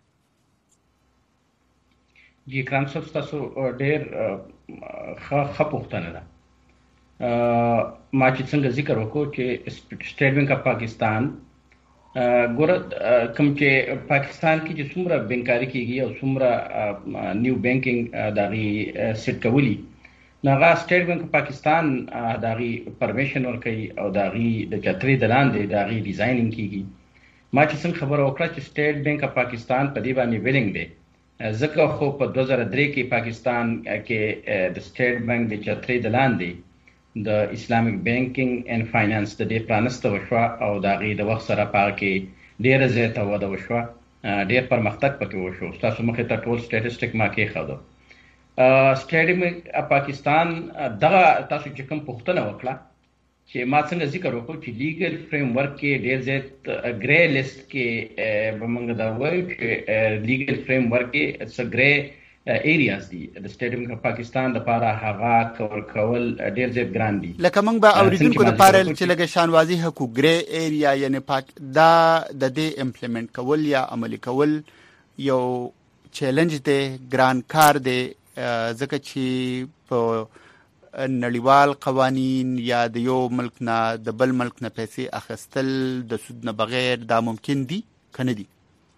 جی کرام صاحب تاسو ډېر ښه پوښتنه ده. ما چې څنګه ذکر وکړو چې سټیټ بانک اف پاکستان ګوره کوم چې پاکستان کې چې څومره بانکاري کیږي او څومره نیو بانکینګ دغه سیټ کولی نو هغه سټیټ بانک پاکستان دغه پرمیشن ورکوي او دغه د چتري د لاندې دغه ډیزاینینګ کیږي. ما چې څنګه خبره وکړه چې سټیټ بانک اف پاکستان په دې باندې ویلینګ دی ځکه خو په دوه زره درې کې پاکستان کې د سټیټ بانک د چتري د لاندې د اسلامیک بانکینګ اینڈ فاینانس د دې پرانسته وشوه او د هغې د وخت سره په هغه کې ډېره زیاته وده وشوه، ډېر پرمختګ پکې وشو. ستاسو مخې ته ټول سټیټسټک ما کېښودو. سټیټ بانک اف پاکستان دغه تاسو چې کوم پوښتنه وکړه چې ما څنګه ذکر وکړو چې لیګل فریم ورک کې ډېر زیات ګرې لیسټ کې به موږ دا وایو چې لیګل فریم ورک کې څه ګرې ایریاز دي د سټیټ بانک اف پاکستان د لپاره هغه کور کول ډیر زیات ګران دي. لکه موږ به اوریدونکو د لپاره چې لګه شان واضح کو ګری ایریا یعنی پاک دا د دې امپلیمنٹ کول یا عملی کول یو چیلنج دی، ګران کار دی، ځکه چې په نړیوال قوانین یا د یو ملک نه د بل ملک نه پیسې اخیستل د سود نه بغیر دا ممکن دي کنه دي؟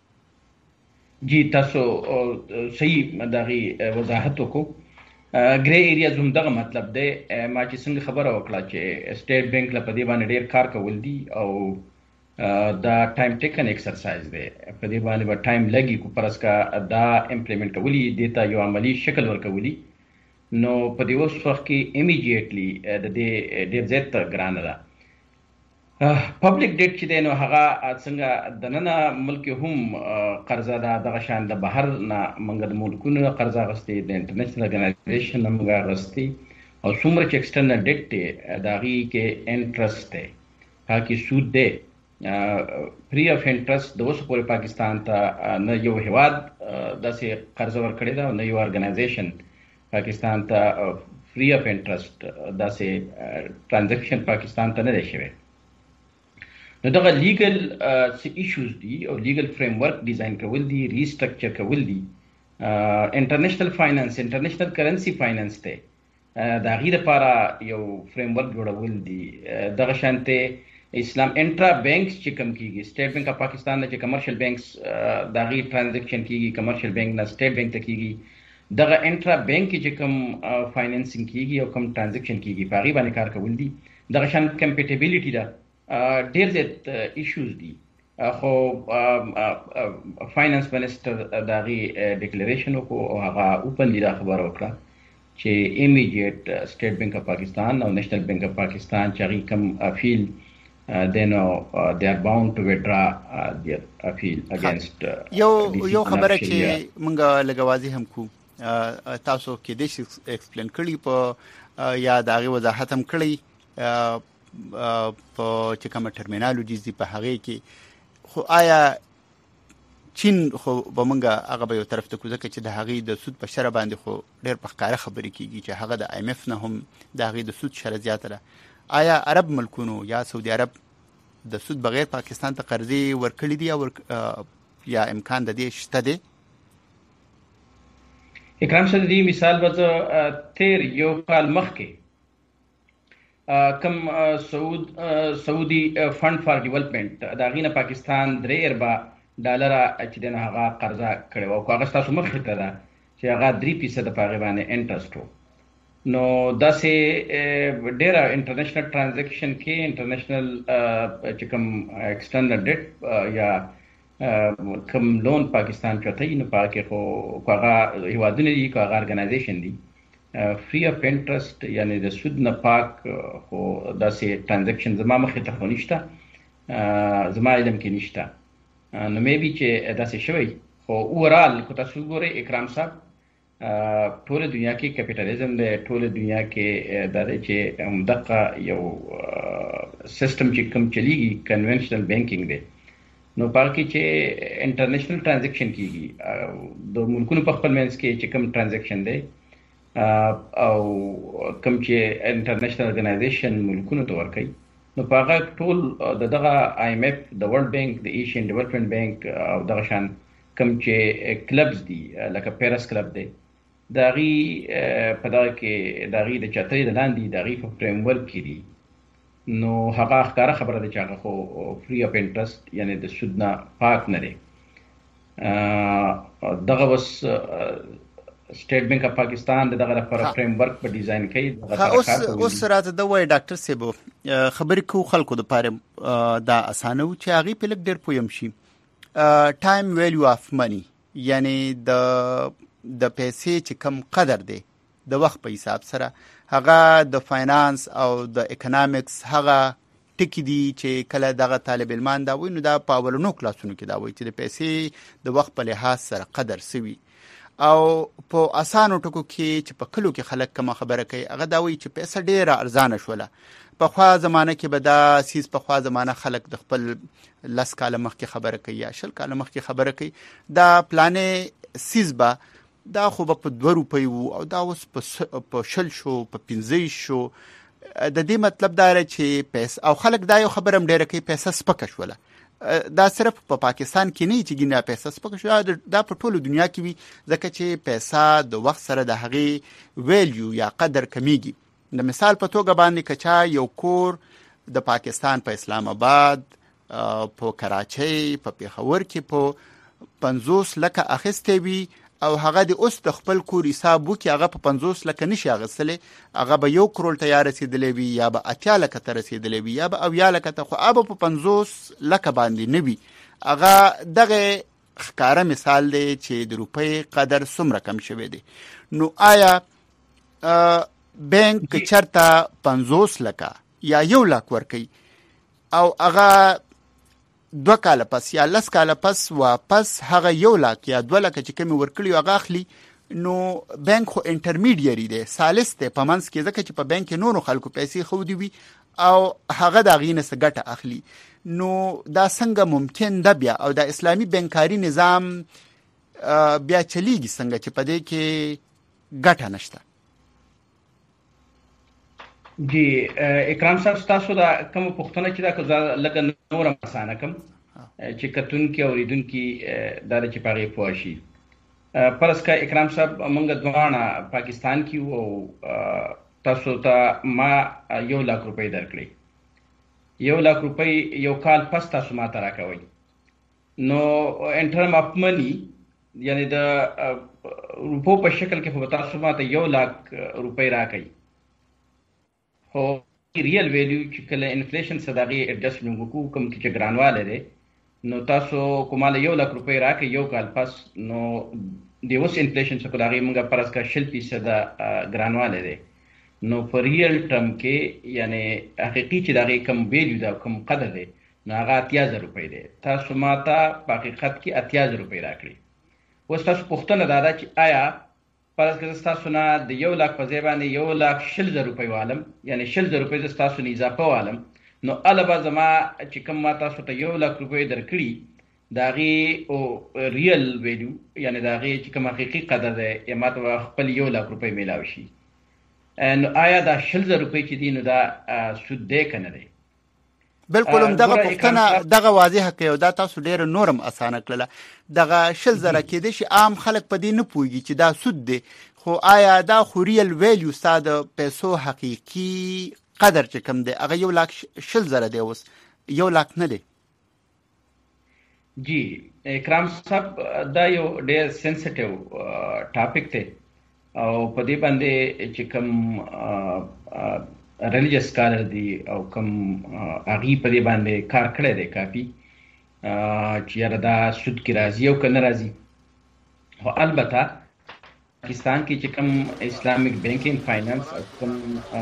جی تاسو صحیح دغه وضاحت وکړو. ګری ایریا زوم دغه مطلب دی ما چې څنګه خبره وکړه چې سټیټ بانک له پدې باندې ډیر کار کول دي او دا ټایم ټیکن ایکسرسایز دی، په دې باندې به ټایم لګي کو پرس کا دا امپلیمنٹ کولی دیتا یو عملی شکل ورکولی. نو په دې اوس وخت کې امیډیټلی د دې ډیر زیات ګرانه ده. پبلک ډیټ چې دی نو هغه څنګه د ننه ملک هم قرضه ده، دغه شان د بهر نه موږ د ملکونو قرضه اخیستې، د انټرنیشنل ارګنایزیشن نه موږ اخیستې، او څومره چې ایکسټرنل ډیټ دی د هغې کې انټرسټ دی، هغه کې سود دی فری اف انټرسټ. د اوسه پورې پاکستان ته نه یو هیواد داسې قرضه ورکړې ده او نه یو ارګنایزیشن پاکستان ته فری اف انټرسټ داسې ټرانزیکشن پاکستان ته نه دی شوی. نو دغه لیګل ایشوز دي او لیګل فریم ورک ډیزاین کول دي، ریسټرکچر کول دي. انټرنیشنل فاینانس، انټرنیشنل کرنسی فاینانس ته د هغې لپاره یو فریم ورک جوړول دي. دغه شانته اسلام انټرا بینکس چې کوم کیږي، سټیټ بانک اف پاکستان نه چې کمرشل بینکس د هغې ټرانزیکشن کیږي، کمرشل بینک نه سټیټ بانک ته کیږي، دغه انټرا بینک چې کوم فاینانسینګ کیږي او کوم ټرانزیکشن کیږي په هغې باندې کار کول دي. دغه شان کمپیټیبلیټي ده، ډیر زیات ایشوز دي، خو فاینانس منسټر د هغې ډیکلیریشن وکړو او هغه اوپنلی دا خبره وکړه چې امیډیټ سټیټ بانک اف پاکستان او نیشنل بانک اف پاکستان چې هغې کوم اپیل دی نو they are bound to withdraw their appeal against یو یو خبره چې موږ لږ واضح هم کو تاسو کې د شي ایکسپلین کړی په یا د هغې وضاحت هم کړی په چې کومه ټرمینالوجیز دي په هغې کې، خو آیا چین خو به موږ هغه به یو طرف ته کړو ځکه چې د هغې د سود په شره باندې خو ډېر په ښکاره خبرې کېږي چې هغه د آی ایم اف نه هم د هغې د سود شره زیاته ده. آیا عرب ملکونو یا سعودي عرب د سود بغیر پاکستان ته قرضې ورکړي دي او یا امکان د دې شته دی؟ اکرام صاحب د دې مثال به تیر یو کال مخکې کم سعود سعودي فند فار ډیولپمنٹ د هغې نه پاکستان درې اربه ډالره چې دی نو هغه قرضه کړې وه، خو هغه ستاسو مخې ته ده چې هغه درې فیصده په هغې باندې انټرسټ و. نو داسې ډېره انټرنیشنل ټرانزیکشن کې انټرنیشنل چې کوم ایکسټرنل ډیټ یا کوم لون پاکستان چوتهی نو په هغه کې خو هغه هیوادونه دي، که هغه ارګنایزیشن دي، فری اف انټرسټ یعنی د سود نه پاک خو داسې ټرانزیکشن زما مخې ته خو نشته، زما علم کې نشته. نو میبي چې داسې شوی، خو اوورال که تاسو وګورئ اکرام صاحب ټوله دنیا کې کیپیټالیزم دی، ټوله دنیا کې دا دی چې همدغه یو سیستم چې کوم چلیږي کنونشنل بینکینګ دی. نو په هغه کې چې انټرنیشنل ټرانزیکشن کیږي د ملکونو په خپل منځ کې چې کوم ټرانزیکشن دی او کوم چې انټرنیشنل ارګنایزیشن ملکونو ته ورکوي، نو په هغه ټول د دغه آی ایم اف، د ورلډ بانک، د ایشین ډیولپمنٹ بانک او دغه شان کوم چې کلبز دي لکه پیرس کلب دی، د هغې په دغه کې د هغې د چترۍ د لاندې د هغې په فریم ورک کې دي. نو هغه ښکاره خبره ده چې هغه خو فری اف انټرسټ یعنې د سود نه پاک نه دی. دغه اوس سټیټ بانک اف پاکستان دغه لپاره فریم ورک په ډیزاین کوي. اوس اوس راته د وایي ډاکټر صاحب خبرې کوو خلکو دپاره دا اسانه و چې هغې په لږ ډېر پوه یم شي. ټایم ویلیو اف منی یعنی د د پیسې چې کم قدر دی د وخت په حساب سره، هغه د فاینانس او د اکونامکس هغه ټکي دي چې کله دغه طالب علمان دا وایي نو دا په اولنو کلاسونو کې دا وایي چې د پیسې د وخت په لحاظ سره قدر سوي، او په اسانو ټکو کې چې په کلو کې خلک کومه خبره کوي هغه دا وایي چې پیسه ډېره ارزانه شوله. پخوا زمانه کې به دا سیز پخوا زمانه خلک د خپل لس کاله مخکې خبره کوي یا شل کاله مخکې خبره کوي، دا پلانې سیز به دا خو به په دوه روپۍ وو او دا اوس په شل شو په پنځه شو. د دې مطلب دا دی چې پیسې او خلک دا یو خبره هم ډېره کوي پیسه سپکه شوله. دا صرف په پاکستان کې نه چې ګینه پیسې سپکه شو، دا په ټولو دنیا کې وي، ځکه چې پیسې د وخت سره د هغې ویلیو یا قدر کمیږي. د مثال په توګه باندې که چا یو کور د پاکستان په اسلام آباد، په کراچۍ، په پیښور کې په پنځوس لکه اخیستی وي او هغه د اوس د خپل کور حساب وکړي، هغه په پنځوس لکه نشي اخیستلی، هغه به یو کروړ ته یا رسېدلی وي یا به اتیا لکه ته رسېدلی وي یا به اویا لکه ته، خو هغه په پنځوس لکه باندې نه وي. هغه دغه ښکاره مثال دی چې د روپۍ قدر څومره کم شوی دی. نو آیا بینک چرته پنځوس لکه یا یو لاک ورکوي او هغه دوه کاله پس یا لس کاله پس واپس هغه یو لاک یا دوه لکه چې کمی ورکړي هغه اخلي، نو بانک خو انټرمیډیری دی، ثالث دی په منځ کې، ځکه چې په بانک کې نورو خلکو پیسې خودي وي او هغه د هغې نه څه ګټه اخلي. نو دا څنګه ممکن ده بیا؟ او د اسلامي بانکاري نظام بیا چلیږي څنګه چې په دې کې ګټه نشته؟ جی اکرام صاحب، تاسو دا کوم پوښتنه چې دا که لکه نور مسانه کوم چې کتونکي اوریدونکي دا چې پاغي پوه شي. پرس کا اکرام صاحب موږ دواړه پاکستان کې وو، تاسو ته ما یو لاک روپۍ درکړي، یو لاک روپۍ یو کال پس تاسو ما ته راکوئ، نو ان ټرم اف منی یعنی د روپو په شکل کې په تاسو ما ته یو لاک روپۍ راکوي، خو ریل ویلیو چې کله انفلیشن صداغي اډجسټمنټ وکړو کوم کې چې ګرانواله دی، نو تاسو کوماله یو لاک روپۍ راکړي یو کال پس، نو د اوس انفلیشن څخه دغه موږ پرس کا شل فیصد ګرانواله دی، نو په ریل ټرم کې یعنی حقیقي چې دغه کم ویلیو دا کم قدر دی نو هغه اتیا زره روپۍ دی، تاسو ماته په حقیقت کې اتیا زره روپۍ راکړي. اوس تاسو پوښتنه دا ده چې آیا پرس که تاسو نه د یو لاک په ځای باندې یو لاک شل زره روپۍ والم، یعنی شل زره روپۍ زه تاسو نه اضافه والم، نو هله به زما چې کوم ما تاسو ته یو لاک روپۍ درکړي د هغې او ریل ویلیو یعنی د هغې چې کوم حقیقي قدر دی یا ما ته خپل یو لاک روپۍ میلاو شي، نو آیا دا شل زره روپۍ چې دي نو دا سود دی که نه دی؟ بالکل هم دغه پوښتنه دغه واضحه کوي او دا تاسو ډېره نورم اسانه کړله. دغه شل زره کېدای شي عام خلک په دې نه پوهېږي چې دا سود دی، خو آیا دا خو ریل ویلیو ستا د پیسو حقیقي قدر چې کوم دی هغه یو لاک شل زره دی، اوس یو لاک نه دی؟ جی اکرام صاحب، دا یو ډېر سینسټیو ټاپک دی او په دې باندې چې کوم ریلیجس سکالر دی او کوم هغې په دې باندې کار کړی دی کافي چې یاره دا سود کې راځي او که نه راځي. خو البته پاکستان کې چې کوم اسلامیک بینکینګ فاینانس او کوم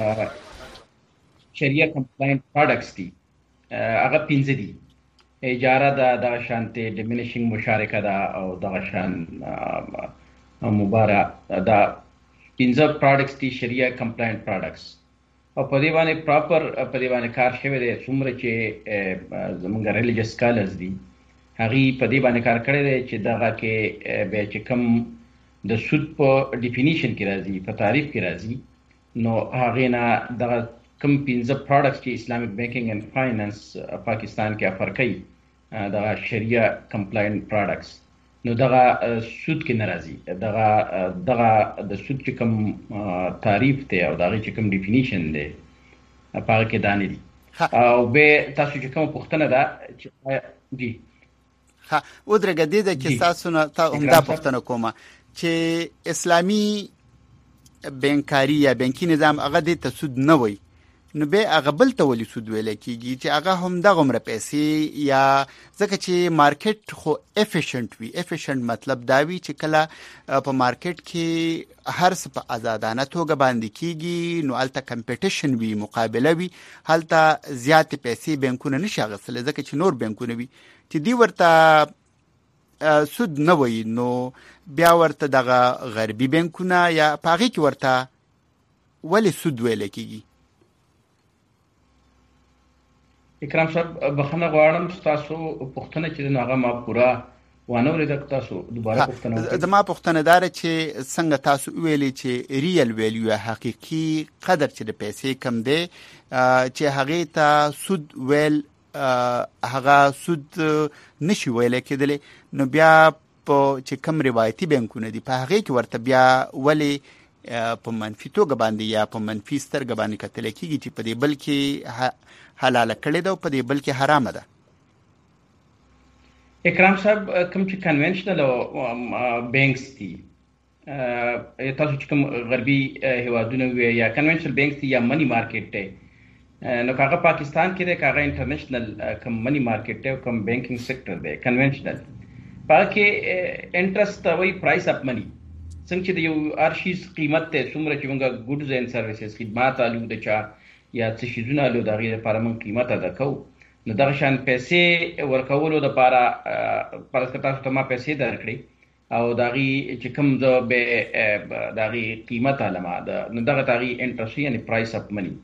شریعه کمپلاینټ پروډکټس دي هغه پنځه دي، اجاره ده، دغه شانتې ډیمینشنګ مشارکه ده او دغه شان مباره دا پنځه پروډکټس دي شریعه کمپلاینټ پروډکټس، او په دې باندې پراپر په دې باندې کار شوی دی. څومره چې زمونږ ریلیجس سکالرز دي هغې په دې باندې کار کړی دی چې دغه کې بیا چې کوم د سود په ډیفینیشن کې راځي، په تعریف کې راځي، نو هغې نه دغه کوم پنځه پروډکټس چې اسلامیک بینکینګ اینډ فاینانس پاکستان کې افر کوي دغه شریعه کمپلاینټ پروډکټس، نو دغه سود کې نه راځي. دغه دغه د سود چې کوم تعریف دی او د هغې چې کوم ډیفینیشن دی په هغه کې دا نه دي. او بیا تاسو چې کومه پوښتنه ده چې جی ښه ودرېږه دې ده چې تاسو نه همدا پوښتنه کومه چې اسلامي بانکاري یا بانکي نظام هغه دې ته سود نه وایي، نو بیا هغه بل ته ولې سود ویلی کېږي چې هغه همدغومره پیسې، یا ځکه چې مارکیټ خو افیشنټ وي. افیشنټ مطلب دا وي چې کله په مارکیټ کې هر څه په ازادانه توګه باندې کېږي، نو هلته کمپیټیشن وي، مقابله وي، هلته زیاتې پیسې بانکونه نشي اخیستلی ځکه چې نور بانکونه وي چې دوی ورته سود نه وایي، نو بیا ورته دغه غربي بانکونه یا په هغې کې ورته ولې سود ویلی کېږي؟ اکرام صاحب بخښنه غواړم، ستاسو پوښتنه چې دی نو هغه ما پوره وانه ورته تاسو دوباره پوښتنه وکړه. زما پوښتنه دار چې څنګه تاسو ویلي چې ریل ویلیو حقيقي قدر چې د پیسې کم دی چې هغه ته سود ویل هغه سود نشي ویل کېدل، نو بیا په چې کم روایتي بانکونه دي په هغه کې ورته بیا ولی په منفي توګه باندې یا په منفي سترګه باندې کتل کېږي چې په دې بل کې حلاله کړي ده او په دې بل کې حرامه ده. اکرام صاحب کوم چې کنونشنل بانکس دي تاسو چې کوم غربي هیوادونه وي یا کنونشنل بانکس دي یا منی مارکیټ دی، نو کاغه پاکستان کې دی کاغه انټرنیشنل کوم منی مارکیټ دی کوم بانکینګ سېکټر دی کنونشنل پاکه انټرست وای پرایس اپ منی څنګه چې د یو ارشیز قیمت ته څومره چې موږ ګډز اینڈ سرویسز خدمات الو د چا یا څه شیزونه الو د غیر لپاره موږ قیمت ادا کوو، نو دغه شان پیسې ورکولو د لپاره پرسکتا ته ما پیسې درکړي او دغه چې کوم د به دغه قیمت علامه ده نو دغه دغه انټرست یعنی پرایس اپ منی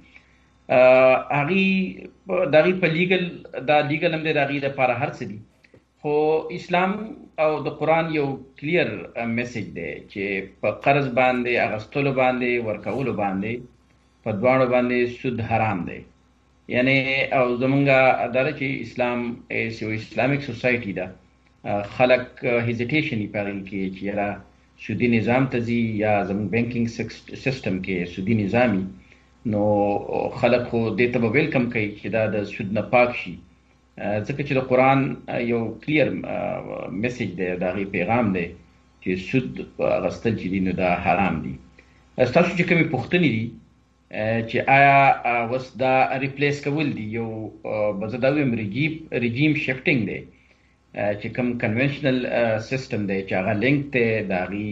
هغه دغه په لیګل دا لیګل هم د دغه لپاره هر څه دي، خو اسلام او د قران یو کلیر میسج دی چې په قرض باندې اغستلو باندې ورکولو باندې په دواړو باندې سود حرام دی. یعنی او زمونږه اداره چې اسلام یو اسلامیک سوسایټي ده، خلک هیزیټیشن یې پاره کې چې را سودی نظام ته ځي یا زموږ بانکینګ سیستم کې سودی نظامي، نو خلک خو دې ته ویلکم کوي چې دا د سود نه پاک شي، ځکه چې د قران یو کلیر میسج دی، دا غي پیغام دی چې سود غستل چې دي نو دا حرام دي. تاسو چې کومې پوښتنې دي چې آیا وس دا ریپلیس کول دي یو بزداویم رجیم رجیم شفټینګ دی چې کوم کنونشنل سیستم دی چې هغه لینک ته دا غي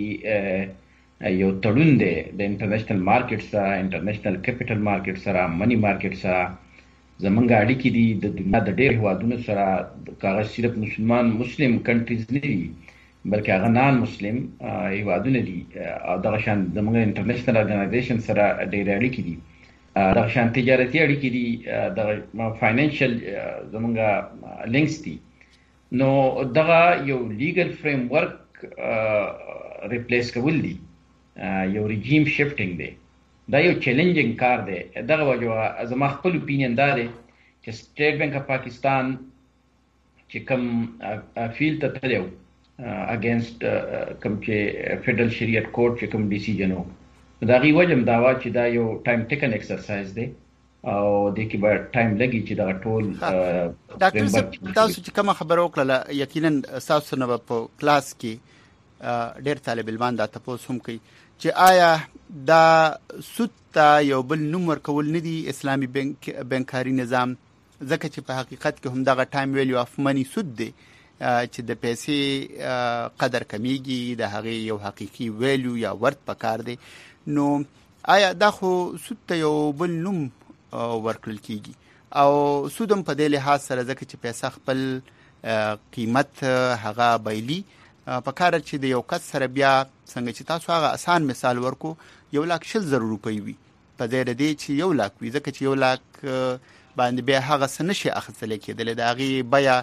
یو تړون دی د انټرنیشنل مارکیټ سره، انټرنیشنل کیپټل مارکیټ سره، منی مارکیټ سره، زمونږ اړیکې دي د دنیا د ډېر هیوادونو سره، کاغذ صرف مسلمان مسلم کنټریز نه دي بلکې هغه نان مسلم هیوادونه دي او دغه شان زمونږ انټرنیشنل ارګنایزیشن سره ډېر اړیکې دي، دغه شان تجارتي اړیکې دي، دغه فاینانشل زمونږ لینکس دي، نو دغه یو لیګل فریم ورک ریپلیس کول دي یو رجیم شفټینګ دی، دا یو چیلنجینګ کار دی. دغه وجه زما خپل اپینین دا دی چې سټیټ بانک اف پاکستان چې کوم فیل ته تلو اگینست کوم چې فیډرل شریعت کورټ چې کوم ډیسیژن وو، دا غي وجم دا وا چې دا یو ټایم ټیکن ایکسرسایز دی او د کې به ټایم لګي چې دا ټول ډاکټر صاحب تاسو چې کوم خبر وکړه یقینا تاسو نه په کلاس کې ډېر طالب علمان دا تاسو هم کوي چې آیا دا سود ته یو بل نوم ورکول نه دي اسلامي بانک بانکاري نظام، ځکه چې په حقیقت کې هم دغه ټایم ویلیو اف منی سود دی چې د پیسې قدر کمیږي، د هغه یو حقيقي ویلیو یا ورت پکار دی، نو آیا دا خو سود ته یو بل نوم ورکړل کیږي او سودم په دې لحاظ سره ځکه چې پیسې خپل قیمت هغه بیلی په کار چې د یو کس سره بیا څنګه چې تاسو هغه آسان مثال ورکو یو لاک شل زره روپۍ وي په ځای د دې چې یو لاک وي، ځکه چې یو لاک باندې بیا هغه څه نشي اخیستل کېدلی، د هغې بیه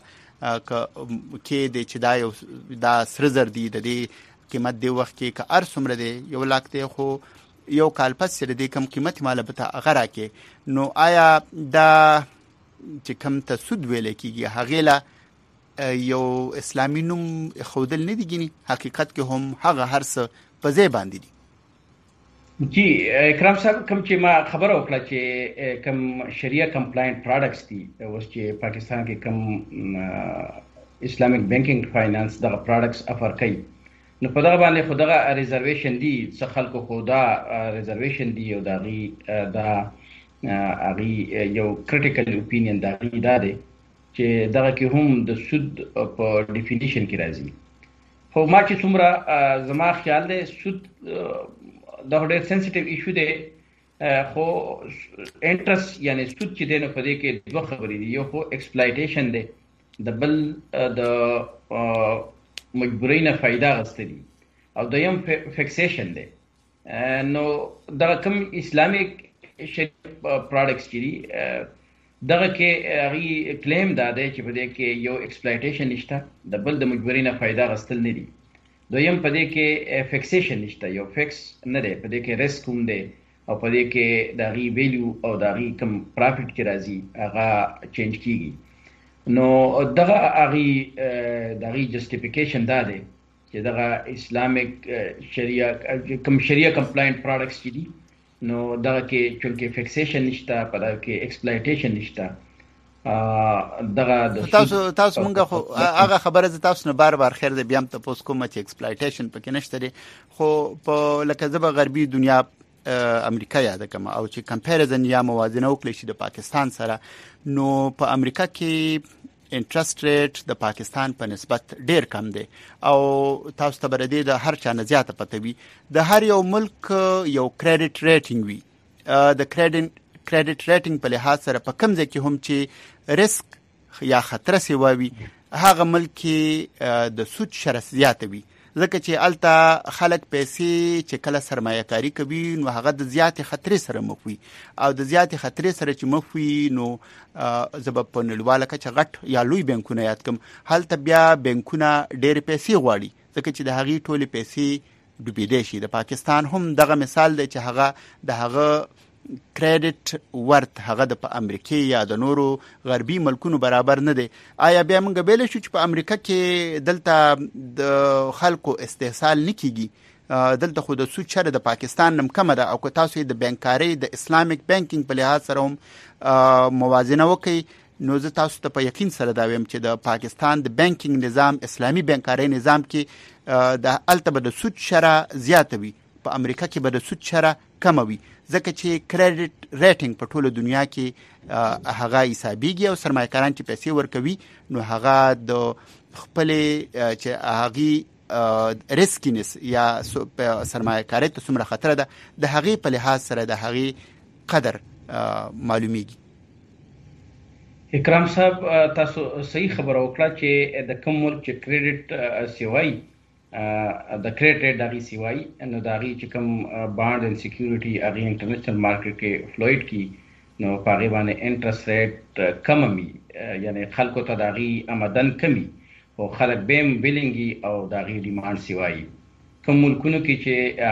کې دی چې دا یو دا سره زر دی، د دې قیمت دی وخت کې که هر څومره دی یو لاک دی، خو یو کال پس چې د دې کم قیمت ماله به ته هغه راکې، نو آیا دا چې کم ته سود ویلی کېږي هغې له یو اسلامي نوم خودل نه دي ګینی؟ حقیقت کې هم هغه هر څه په ځای باندې دي. جی اکرام صاحب کوم چې ما خبره وکړه چې کوم شریعه کمپلاینټ پروډکټس دي اوس چې پاکستان کې کوم اسلامیک بانکینګ فاینانس دغه پروډکټس افر کوي، نو په دغه باندې خو دغه ریزرویشن دي، څه خلکو خو دا ریزرویشن دي او دغه دا هغه یو کریټیکل اپینین دا دا دی چې دغه کې هم د سود په ډیفینیشن کې راځي. خو ما چې څومره زما خیال دی سود دا ډېر سنسټیو ایشو دی، خو انټرست یعنی سود چې دی نو په دې کې دوه خبرې دي، یو خو ایکسپلایټیشن دی، د بل د مجبورۍ نه فایده اخیستل دي، او دویم فکسیشن دی. نو دغه کوم اسلامیک پروډکټس چې دي دغه کې هغه کلیم دا دی چې په دې کې یو ایکسپلایټیشن نشته، د بل د مجبوري نه فائدہ غستل نه دي. دویم په دې کې فکسیشن نشته، یو فکس نه دی، په دې کې ریسک هم دی او په دې کې د هغې ویلیو او د هغې کوم پرافټ چې راځي هغه چینج کیږي. نو دغه هغې د هغې جسټیفیکیشن دا دی چې دغه اسلامیک شریعه کوم شریعه کمپلاینټ پروډکټس چې دي نو دغه کې چونکې فکسیشن نشته، په دغه کې ایکسپلایټیشن نشته. دغه تاسو تاسو مونږه خو هغه خبره ز تاسو نه بار بار خیر دې بیا هم تاسو کوم چې ایکسپلایټیشن پکې نشته دي، خو په لکه زبه غربي دنیا امریکا یاد کوم او چې کمپیریزن یا موازنه وکړي شي د پاکستان سره، نو په امریکا کې انټرست ریټ د پاکستان په نسبت ډیر کم دی او تاسو ته بر دې د هر چا نه زیاته پته وي د هر یو ملک یو کریډټ ریټینګ وي. د کریډټ کریډټ ریټینګ په لحاظ سره په کم ځای کې هم چې ریسک یا خطر سیواوي هغه ملک د سود شرط زیاته وي، ځکه چې الته خلک پیسې چې کله سرمایه کاری کوي نو هغه د زیاتې خطرې سره مخ وي او د زیاتې خطرې سره چې مخ وي نو زه به په نړیواله کچه غټ یا لوی بانکونه یاد کړم، هلته بیا بانکونه ډېرې پیسې غواړي ځکه چې د هغې ټولې پیسې ډوبېدی شي. د پاکستان هم دغه مثال دی چې هغه د هغه کریډټ ورت هغه د په امریکا یا د نورو غربي ملکونو برابر نه دی. آیا بیا موږ ویلی شو چې په امریکا کې دلته د خلکو استحصال نه کیږي، دلته خو د سود شرط د پاکستان نم کمه ده او که تاسو د بانکارۍ د اسلامیک بانکینګ په لحاظ سره هم موازنه وکړئ نو زه تاسو ته په یقین سره دا وایم چې د پاکستان د بانکینګ نظام اسلامي بانکارۍ نظام کې د هلته به د سود شرط زیاته وي، په امریکا کې به د سود شرط کمه وي ځکه چې کریډټ ریټینګ په ټوله دنیا کې هغه حسابيږي او سرمایه‌کاران چې پیسې ورکوي نو هغه د خپلې چې هغه ریسکینس یا سرمایه‌کاري ته څومره خطر ده د هغې په لحاظ سره د هغې قدر معلومیږي. اکرام صاحب تاسو صحیح خبره وکړه چې د کوم ملک چې کریډټ سیوای د کریډټ ریټ دغه سیوای نو دغه چې کوم بانډ اند سکیورټي هغه انټرنیشنل مارکیټ کې فلویډ کی نو پاغي باندې انټرست ریټ کم وي، یعنی خلکو ته دغه آمدن کمی او خلک بیم بیلینګي او دغه ډیماند سیوای. کوم ملکونو کې چې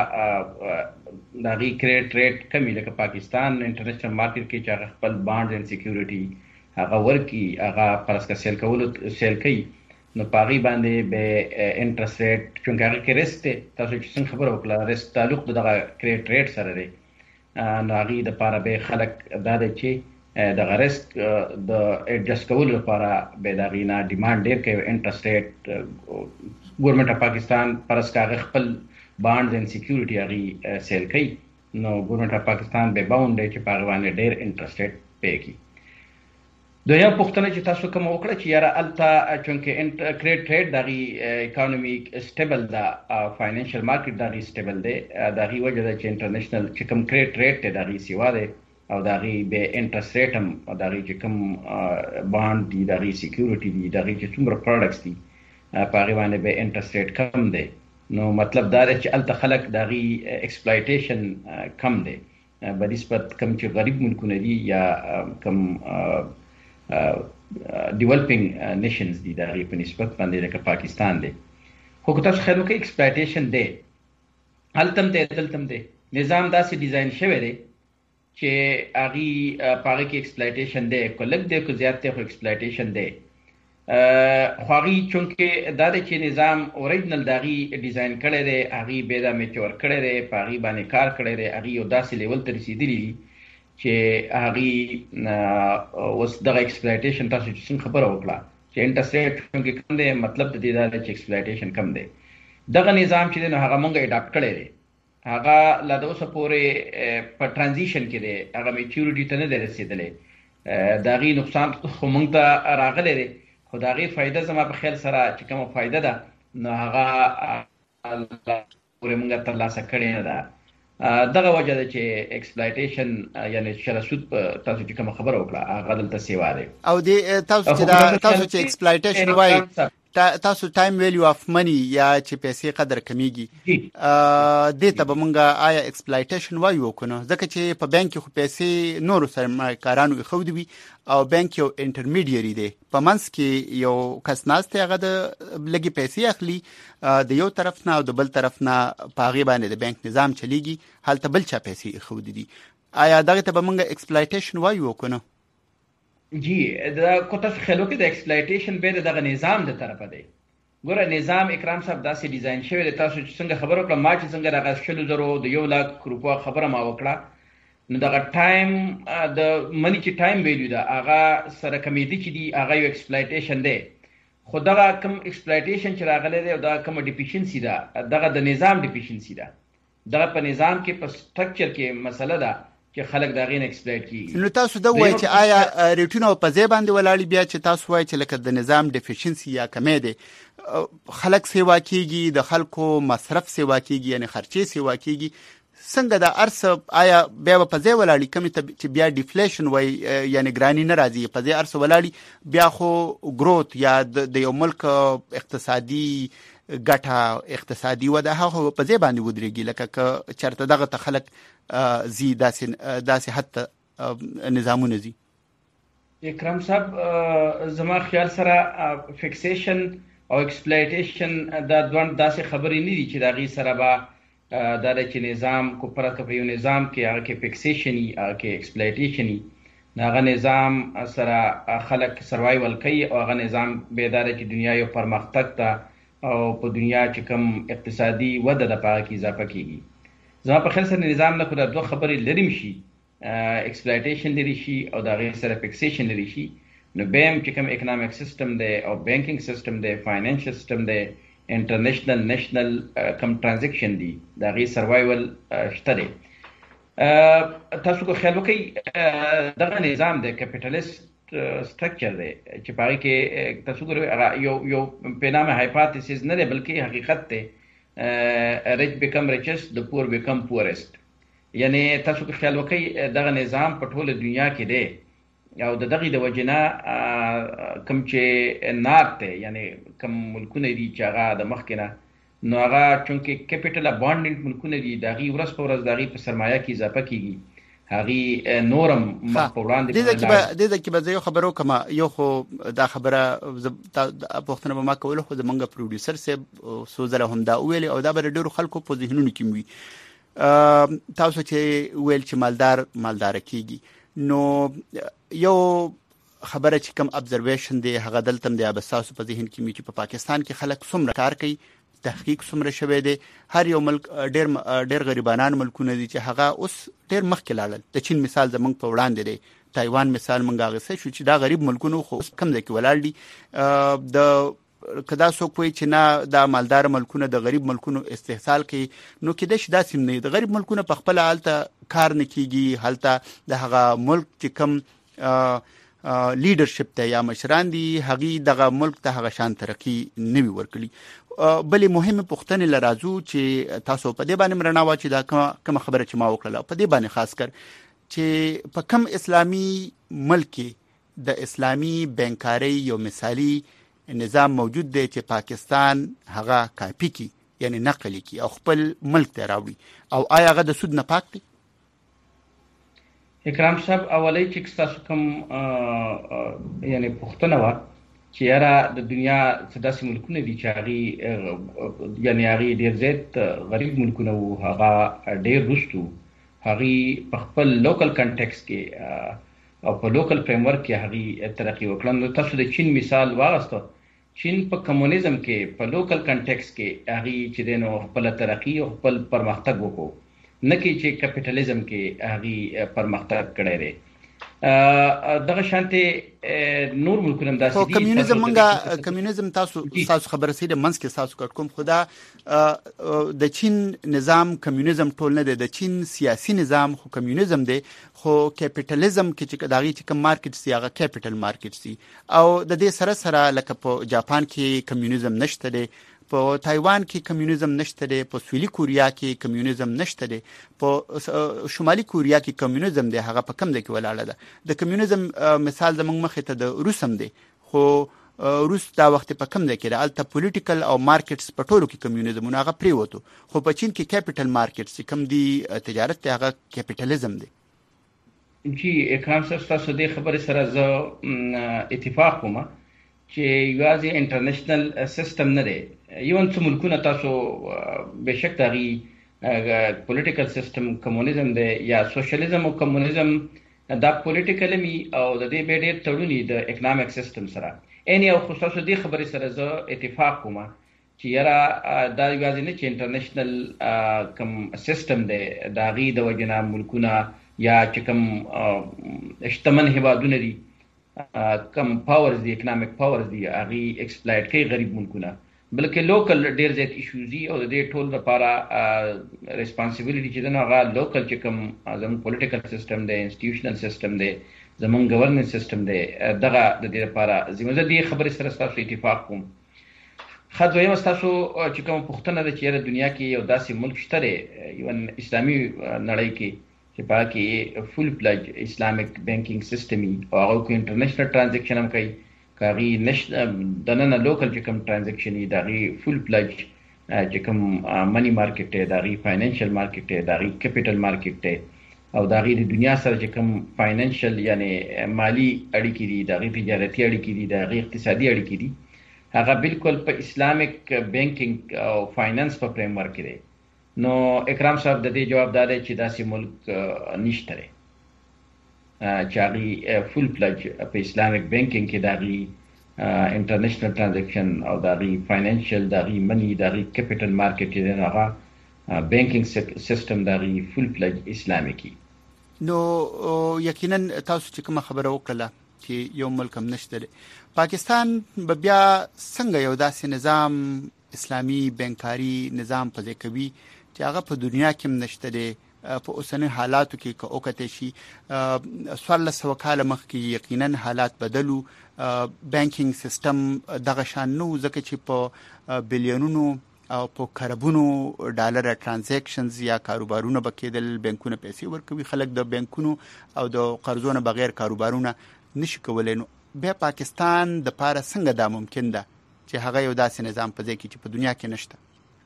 هغه دغه کریډټ ریټ کمی لکه پاکستان انټرنیشنل مارکیټ کې چې هغه خپل بانډ اند سکیورټي هغه ورکی هغه پرسکه سیل کولو سیل کوي نو پاغي باندې به انټرست ریټ چونکه هغه کې ریسک دی، تاسو چې څنګه خبره وکړه ریسک تعلق دغه کریډټ ریټ سره دی نو هغه د لپاره به خلک دا دی چې دغه ریسک د ایڈجسټ کولو لپاره به دغه نه ډیماند ډیر کوي. انټرست ریټ ګورنمنت اف پاکستان پرس کاغه خپل بانډز اند سکیورټي هغه سیل کوي نو ګورنمنت اف پاکستان به باوند دی چې پاغي باندې ډیر انټرست ریټ پے کوي. دویا پوښتنه چې تاسو کوم وکړه چې یاره الته چونکه کریډټ ریټ دغه اکانومیک سټیبل ده، فاینانشل مارکیټ دغه سټیبل دی، دغه وجه ده چې انټرنیشنل چې کوم کریډټ ریټ دغه سیوا دی او دغه به انټرست ریټ هم دغه چې کوم بانډ دی دغه سکیورټي دی دغه چې څومره پروډکټس دي په هغه باندې به انټرست ریټ کم دی. نو مطلب دا دی چې الته خلک دغه ایکسپلایټیشن کم دی په نسبت کوم چې غریب ملکونه دي یا کوم ډیولپینګ نیشنز دي دغه په نسبت باندې لکه پاکستان دی. خو که تاسو خیال وکړئ ایکسپلایټیشن دی هلته هم دی دلته هم دی، نظام داسې ډیزاین شوی دی چې هغه په هغه کې ایکسپلایټیشن دی، که لږ دی که زیات دی خو ایکسپلایټیشن دی. خو هغه چونکې دا دی چې نظام اوریجنل د هغې ډیزاین کړی دی، هغې بیا دا میچور کړی دی، په هغې باندې کار کړی دی، هغې یو داسې لیول ته رسېدلي دي چې هغه اوس دغه ایکسپلایټیشن تاسو چې څنګه خبره وکړه چې انټرست ریټ چونکې کم دی مطلب د دې دا دی چې ایکسپلایټیشن کم دی. دغه نظام چې دی نو هغه موږ اډاپټ کړی دی، هغه لا د اوسه پورې په ټرانزیشن کې دی، هغه میچورټي ته نه دی رسېدلی، د هغې نقصان خو موږ ته راغلی دی خو د هغې فایده زما په خیال سره چې کومه فایده ده نو هغه پورې موږ ترلاسه کړې نه ده. دغه وجه ده چې ایکسپلایټیشن یعنی شرسود تاسو چې کوم خبره وکړه هغه دلته سیوا دی او د تاسو چې تاسو چې ایکسپلایټیشن وایي تاسو ټایم ویلیو اف منی یا چې پیسې قدر کمیږي دې ته به مونږه آیا ایکسپلایټیشن وایو کنه، ځکه چې په بانک کې خو پیسې نورو سرمایه‌کارانو ایښودي وي او بانک یو انټرمیډیری دی، په منځ کې یو کس ناست دی، هغه د لږې پیسې اخلي د یو طرف نه او د بل طرف نه، په هغې باندې د بانک نظام چلیږي، هلته بل چا پیسې ایښودي دي. آیا دغه ته به مونږه ایکسپلایټیشن وایو کنه؟ جی دا کو تاسو خیال وکړئ د ایکسپلایټیشن به دغه نظام د طرفه دی. ګوره نظام اکرام صاحب داسې ډیزاین شوی دی، تاسو چې څنګه خبر وکړه ما چې څنګه دغه شلو زرو د یو لاک روپیا خبره ما وکړه، نو دغه ټایم د منی چې ټایم ویلیو ده هغه سره کمیدي چې دی هغه یو ایکسپلایټیشن دی. خو دغه کوم ایکسپلایټیشن چې راغلی دی او دا کوم ډیفیشنسي ده دغه د نظام ډیفیشنسي ده. دغه په نظام کې په سټرکچر کې مسله ده چې خلک دا غین ایکسپلایټ کیږي. نو تاسو دا وایي چې آیا ریټونه په ځای باندې ولاړی، بیا چې تاسو وایي چې لکه د نظام ډیفیشنسي یا کمې دی خلک سیوا کیږي، د خلکو مصرف سیوا کیږي، یعنی خرچې سیوا کیږي، څنګه د ارث آیا بیا په ځای ولاړی کمی ته چې بیا ډیفلیشن وایي یعنی ګرانی نه راځي، په ځای ارث ولاړی بیا خو ګروت یا د یو ملک اقتصادي ګټه اقتصادي وده هغه په ځای باندې ودرېږي، لکه چېرته دغه ته خلک زی داسې داسې حتی نظامونه زی. اکرام صاحب زما خیال سره فکسیشن او ایکسپلایټیشن دا دوه داسې خبرې نه دي چې د هغې سره به دا دی چې نظام کو پرته په یو نظام کې هغه کې فکسیشن وي، هغه کې ایکسپلایټیشن وي، نو هغه نظام سره خلک سروایول کوي او هغه نظام به دا دی چې دنیا یو پرمختګ ته او په دنیا چې کوم اقتصادي وده ده په هغه کې اضافه کیږي. زما په خیال سره نظام نه خو دا دوه خبرې لریم شي، ایکسپلایټیشن لري شي او د هغې سره فکسیشن لري شي، نو بیا هم چې کوم اکنامک سیسټم دی او بینکینګ سیسټم دی، فاینانشل سیسټم دی، انټرنیشنل نیشنل کوم ټرانزیکشن دی د هغې سروایول شته دی. تاسو که خیال وکئ دغه نظام دی کیپیټالیست سټرکچر دی چې په هغې کې تاسو ګورئ یو یو پینامه هایپاتیسیس نه دی بلکې حقیقت دی، ریچ بیکم ریچست د پور بیکم پورست. یعنی تاسو که خیال وکئ دغه نظام په ټوله دنیا کې دی او د دغې د وجې نه کوم چې نارت دی یعنی کوم ملکونه دي چې هغه د مخکې نه نو هغه چونکې کیپیټل ابانډنټ ملکونه دي د هغې ورځ په ورځ د هغې په سرمایه کې اضافه کیږي، هغې نورم مخ په وړاندې دې ځای کې به زه یو خبره وکړم. یو خو دا خبره پوښتنه به ما کوله خو زمونږ پروډیوسر صاحب څو ځله هم دا وویلې او دا به د ډېرو خلکو په ذهنونو کې وي. تاسو چې ویل چې مالدار مالداره کیږي، نو یو خبره چې کوم ابزرویشن دی هغه دلته هم دی به ستاسو په ذهن کې وي چې په پاکستان کې خلک څومره کار کوي، تحقیق څومره شوی دی، هر یو ملک ډېر ډېر غریبانان ملکونه دي چې هغه اوس ډېر مخکې لاړل. د چین مثال زموږ په وړاندې دی، تایوان مثال موږ اخیستی شو چې دا غریب ملکونه خو اوس کم ځای کې ولاړ دي. د که دا څوک وایي چې نه دا مالدار ملکونه د غریب ملکونو استحصال کوي، نو کیدای شي داسې نه وي. د غریب ملکونه په خپله هلته کار نه کیږي، هلته د هغه ملک چې کوم لیډرشپ ته یا مشران دي هغې دغه ملک ته هغه شان ترقي نه وي ورکړي. بلې مهمې پوښتنې له راځو چې تاسو په دې باندې رڼا واچوئ، دا کومه خبره چې ما وکړله په دې باندې خاص کر چې په کوم اسلامي ملک کې د اسلامي بینکارۍ یو مثالي نظام موجود دی چې پاکستان هغه کاپي کی یعنی نقل کی او خپل ملک ته راوړي، او آیا هغه د سود نه پاک دی؟ اکرام صاحب اولی چې تاسو کوم یعنی پوښتنه وه چې یاره د دنیا څه داسې ملکونه دي چې هغې یعنې هغې ډېر زیات غریب ملکونه وو، هغه ډېر وروست وو، هغې په خپل لوکل کنټیکس کې او په لوکل فریم ورک کې هغې ترقي وکړه. نو تاسو د چین مثال واغسته، چین په کمونیزم کې په لوکل کنټیکس کې هغې چې دی نو خپله ترقي او خپل پرمختګ وکړو، نه کې چې کپیټالیزم کې هغې پرمختګ کړی دی. دغه شانتې نور ملکونه هم داسې دي. کمیونیزم منګه کمیونیزم تاسو تاسو خبره سي د منځ کې تاسو کټ کوم خدا د چین نظام کمیونیزم ټول نه دی، د چین سیاسي نظام خو کمیونیزم دی، خو کیپیټالیزم کې چې داغي چې کوم مارکیټ سي هغه کیپیټل مارکیټ سي، او د دې سره سره لکه په جاپان کې کمیونیزم نشته دی، په تایوان کې کمیونیزم نشته دی، په سویلي کوریا کې کمیونیزم نشته دی، په شمالي کوریا کې کمیونیزم دی، هغه په کم ځای کې ولاړه ده. د کمیونیزم مثال زموږ مخې ته د روس هم دی، خو روس دا وخت په کم ځای کې د الته پولیټیکل او مارکیټس په ټولو کې کمیونیزم هغه پریوتو خو په چین کې کیپټل مارکیټس کم دي تجارت ته هغه کیپټالیزم دی. جی اکرام صاحب تاسو دې خبرې سره زه اتفاق کوم چې یوازې انټرنیشنل سیستم نه دی ایون څو ملکونه تاسو بهشک دغه پولیټیکل سیستم کمونیزم دی یا سوشلیزم او کمونیزم دا پولیټیکل می او د دې به ډېر تړونی د اکونومیک سیستم سره ان یو خصوصا دې خبرې سره زه اتفاق کوم چې یاره دا یوازې نه چې انټرنیشنل کم سیستم دی دا غي د وجنا ملکونه یا چې کم اشتمن هوادونه دي کم پاورز دی اکونومیک پاورز دی هغه ایکسپلایټ کوي غریب ملکونه بلکې لوکل ډیر زیات ایشوز دي او د دې ټول لپاره responsibility چې دغه لوکل چې کوم زموږ پولیټیکل سیستم دی انسټیټیوشنل سیستم دی زموږ گورننس سیستم دی دغه د دې لپاره ذمہ دي خبرې سره تاسو اتفاق کوم. خاص وایم تاسو چې کوم پښتنه د چیرې دنیا کې یو داسې ملک شته ایون اسلامي نړۍ کې چې پاکي فول پلج اسلامیک بانکینګ سیستم او هغه کو انټرنیشنل ټرانزیکشن هم کوي کاغي نش دنه لوکل چې کوم ټرانزیکشن دی دغه فول پلج چې کوم منی مارکیټ دی دغه فاینانشل مارکیټ دی دغه کیپټل مارکیټ دی او دغه د دنیا سره چې کوم فاینانشل یعنی مالی اړیکې دي دغه تجارتي اړیکې دي دغه اقتصادي اړیکې دي هغه بالکل په اسلامیک بانکینګ او فاینانس په فریم ورک دی. نو اکرام صاحب د دې جواب داده چې داسې ملک نشته لري چې هغه فول پلج په اسلامیک بانکینګ کې دغه انټرنیشنل ټرانزیکشن او دغه فاینانشل دغه منی دغه کیپټل مارکیټ دی هغه بانکینګ سیستم دغه فول پلج اسلامي کی. نو یقینا تاسو چې کوم خبره وکړه چې یو ملک هم نشته پاکستان به بیا څنګه یو داسې نظام اسلامی بانکاری نظام په ځای کوي چې هغه په دنیا کې نشته دی په اوسنی حالاتو کې که اوکته شي څوارلس سوه کاله مخکې یقینا حالات بدلو بانکینګ سیستم دغه شان نو ځکه چې په بلیونونو او په کاربونو ډالر ټرانزیکشنز یا کاروبارونه بکیدل بانکونه پیسې ورکوي خلک د بانکونو او د قرضونو بغیر کاروبارونه نشي کولای. نو بیا پاکستان د پاره څنګه دا ممکن ده چې هغه یو داسې نظام په ځای کې چې په دنیا کې نشته؟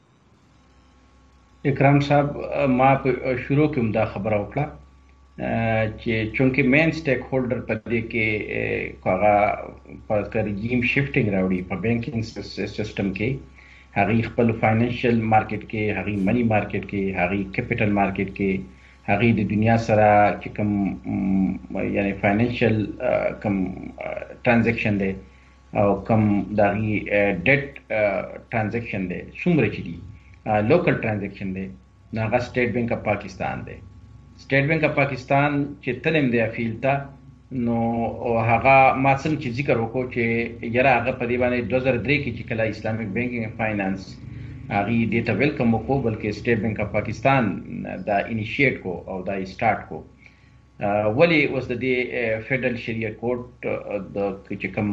اکرام صاحب ما په شروع کې دا خبره وکړه چې چونکه مین سټیک هولډر په دې کې هغه په رژیم شفټینګ راوړي په بانکینګ سیستم کې هغه خپل فاینانشل مارکیټ کې هغه منی مارکیټ کې هغه کیپټل مارکیټ کې هغه د دنیا سره چې کوم یعنی فاینانشل کوم ټرانزیکشن دی او کوم دغه ډیټ ټرانزیکشن دی څومره چې دي لوکل ټرانزیکشن دی هغه سټیټ بانک اف پاکستان دی. سټیټ بانک اف پاکستان چې تلم دی افیل ته نو هغه ما څنګه چې ذکر وکړو چې یاره هغه په دې باندې دوه زره درې کې چې کله اسلامیک بانکینګ فاینانس هغه دې ته ویلکم وکړو بلکې سټیټ بانک اف پاکستان دا انیشیټ کو او دا سٹارټ کو ولی اوس د دې فیډرل شریعه کورټ د چې کوم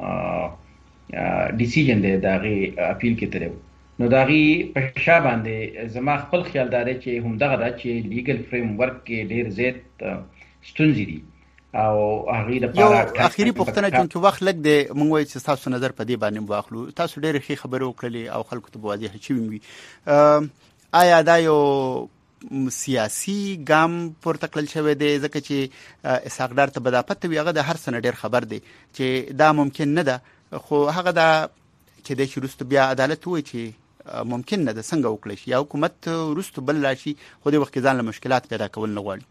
ډیسیژن دی دا غي اپیل کې تلو نو دا غي په شا باندې زما خپل خیال دار چې هم دغه چې لیګل فریم ورک کې ډیر زیات ستونزې دي او هغه د پاره اخیری پوښتنه چې وخت لګ دی مونږ وایو چې تاسو نظر په دې باندې واخلو تاسو ډېر ښه خبرو وکړلې او خلکو ته واضح شي وي آیا دا یو سیاسي ګام پورته کړل شوی دی ځکه چې اسحاق ته بداپت وي هغه د هر څه ډېر خبر دی چې دا ممکن نه ده خو هغه دا چې د شروع بیا عدالت وایي چې ممکن نه ده څنګه وکړي شي یا حکومت ورستو بل راشي خو د وخت ځان له مشکلات پیدا کول نه غواړي.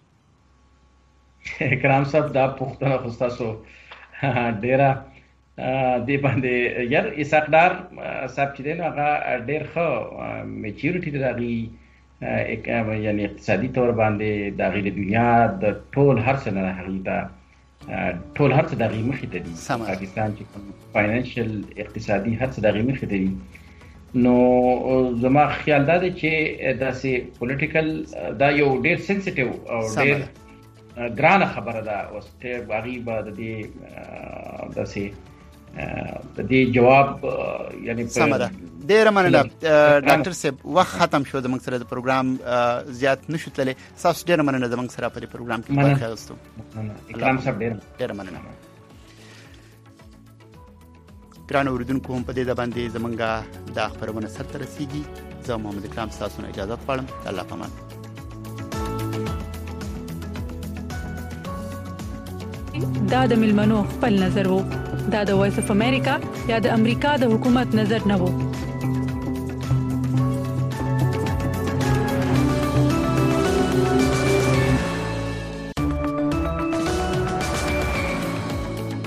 کرام صاحب دا پوښتنه خو تاسو ډیره دی باندې یار اسحاق ډار صاحب چې دی نو هغه ډیر ښه میچورټي لري یعنی اقتصادي تور باندې د غیر دنیا د ټول هر څه نه هغه دا ټول هر څه د غیر مخې ته دي پاکستان چې فاینانشل اقتصادي هر څه د غیر مخې ته دي نو زما خیال دا دی چې داسې پولیټیکل دا یو ډیر سنسټیو او ډیر ګرانه خبره ده اوس ته باغی به د دې داسې د دې جواب یعنی سمره ډیر مننه ډاکټر صاحب وخت ختم شو د موږ سره د پروګرام زیات نشو تللی تاسو ډیر مننه د موږ سره په پروګرام کې برخه اخیستو. اکرام صاحب ډیر ډیر مننه. ګران اوریدونکو هم په دې باندې زمونږه د خبرونه سره رسیدي. زه محمد اکرام تاسو نه اجازه غواړم. الله پامان. دا د ملمنو خپل نظر وو. دا د وایس اف امریکا یا د امریکا د حکومت نظر نه وو.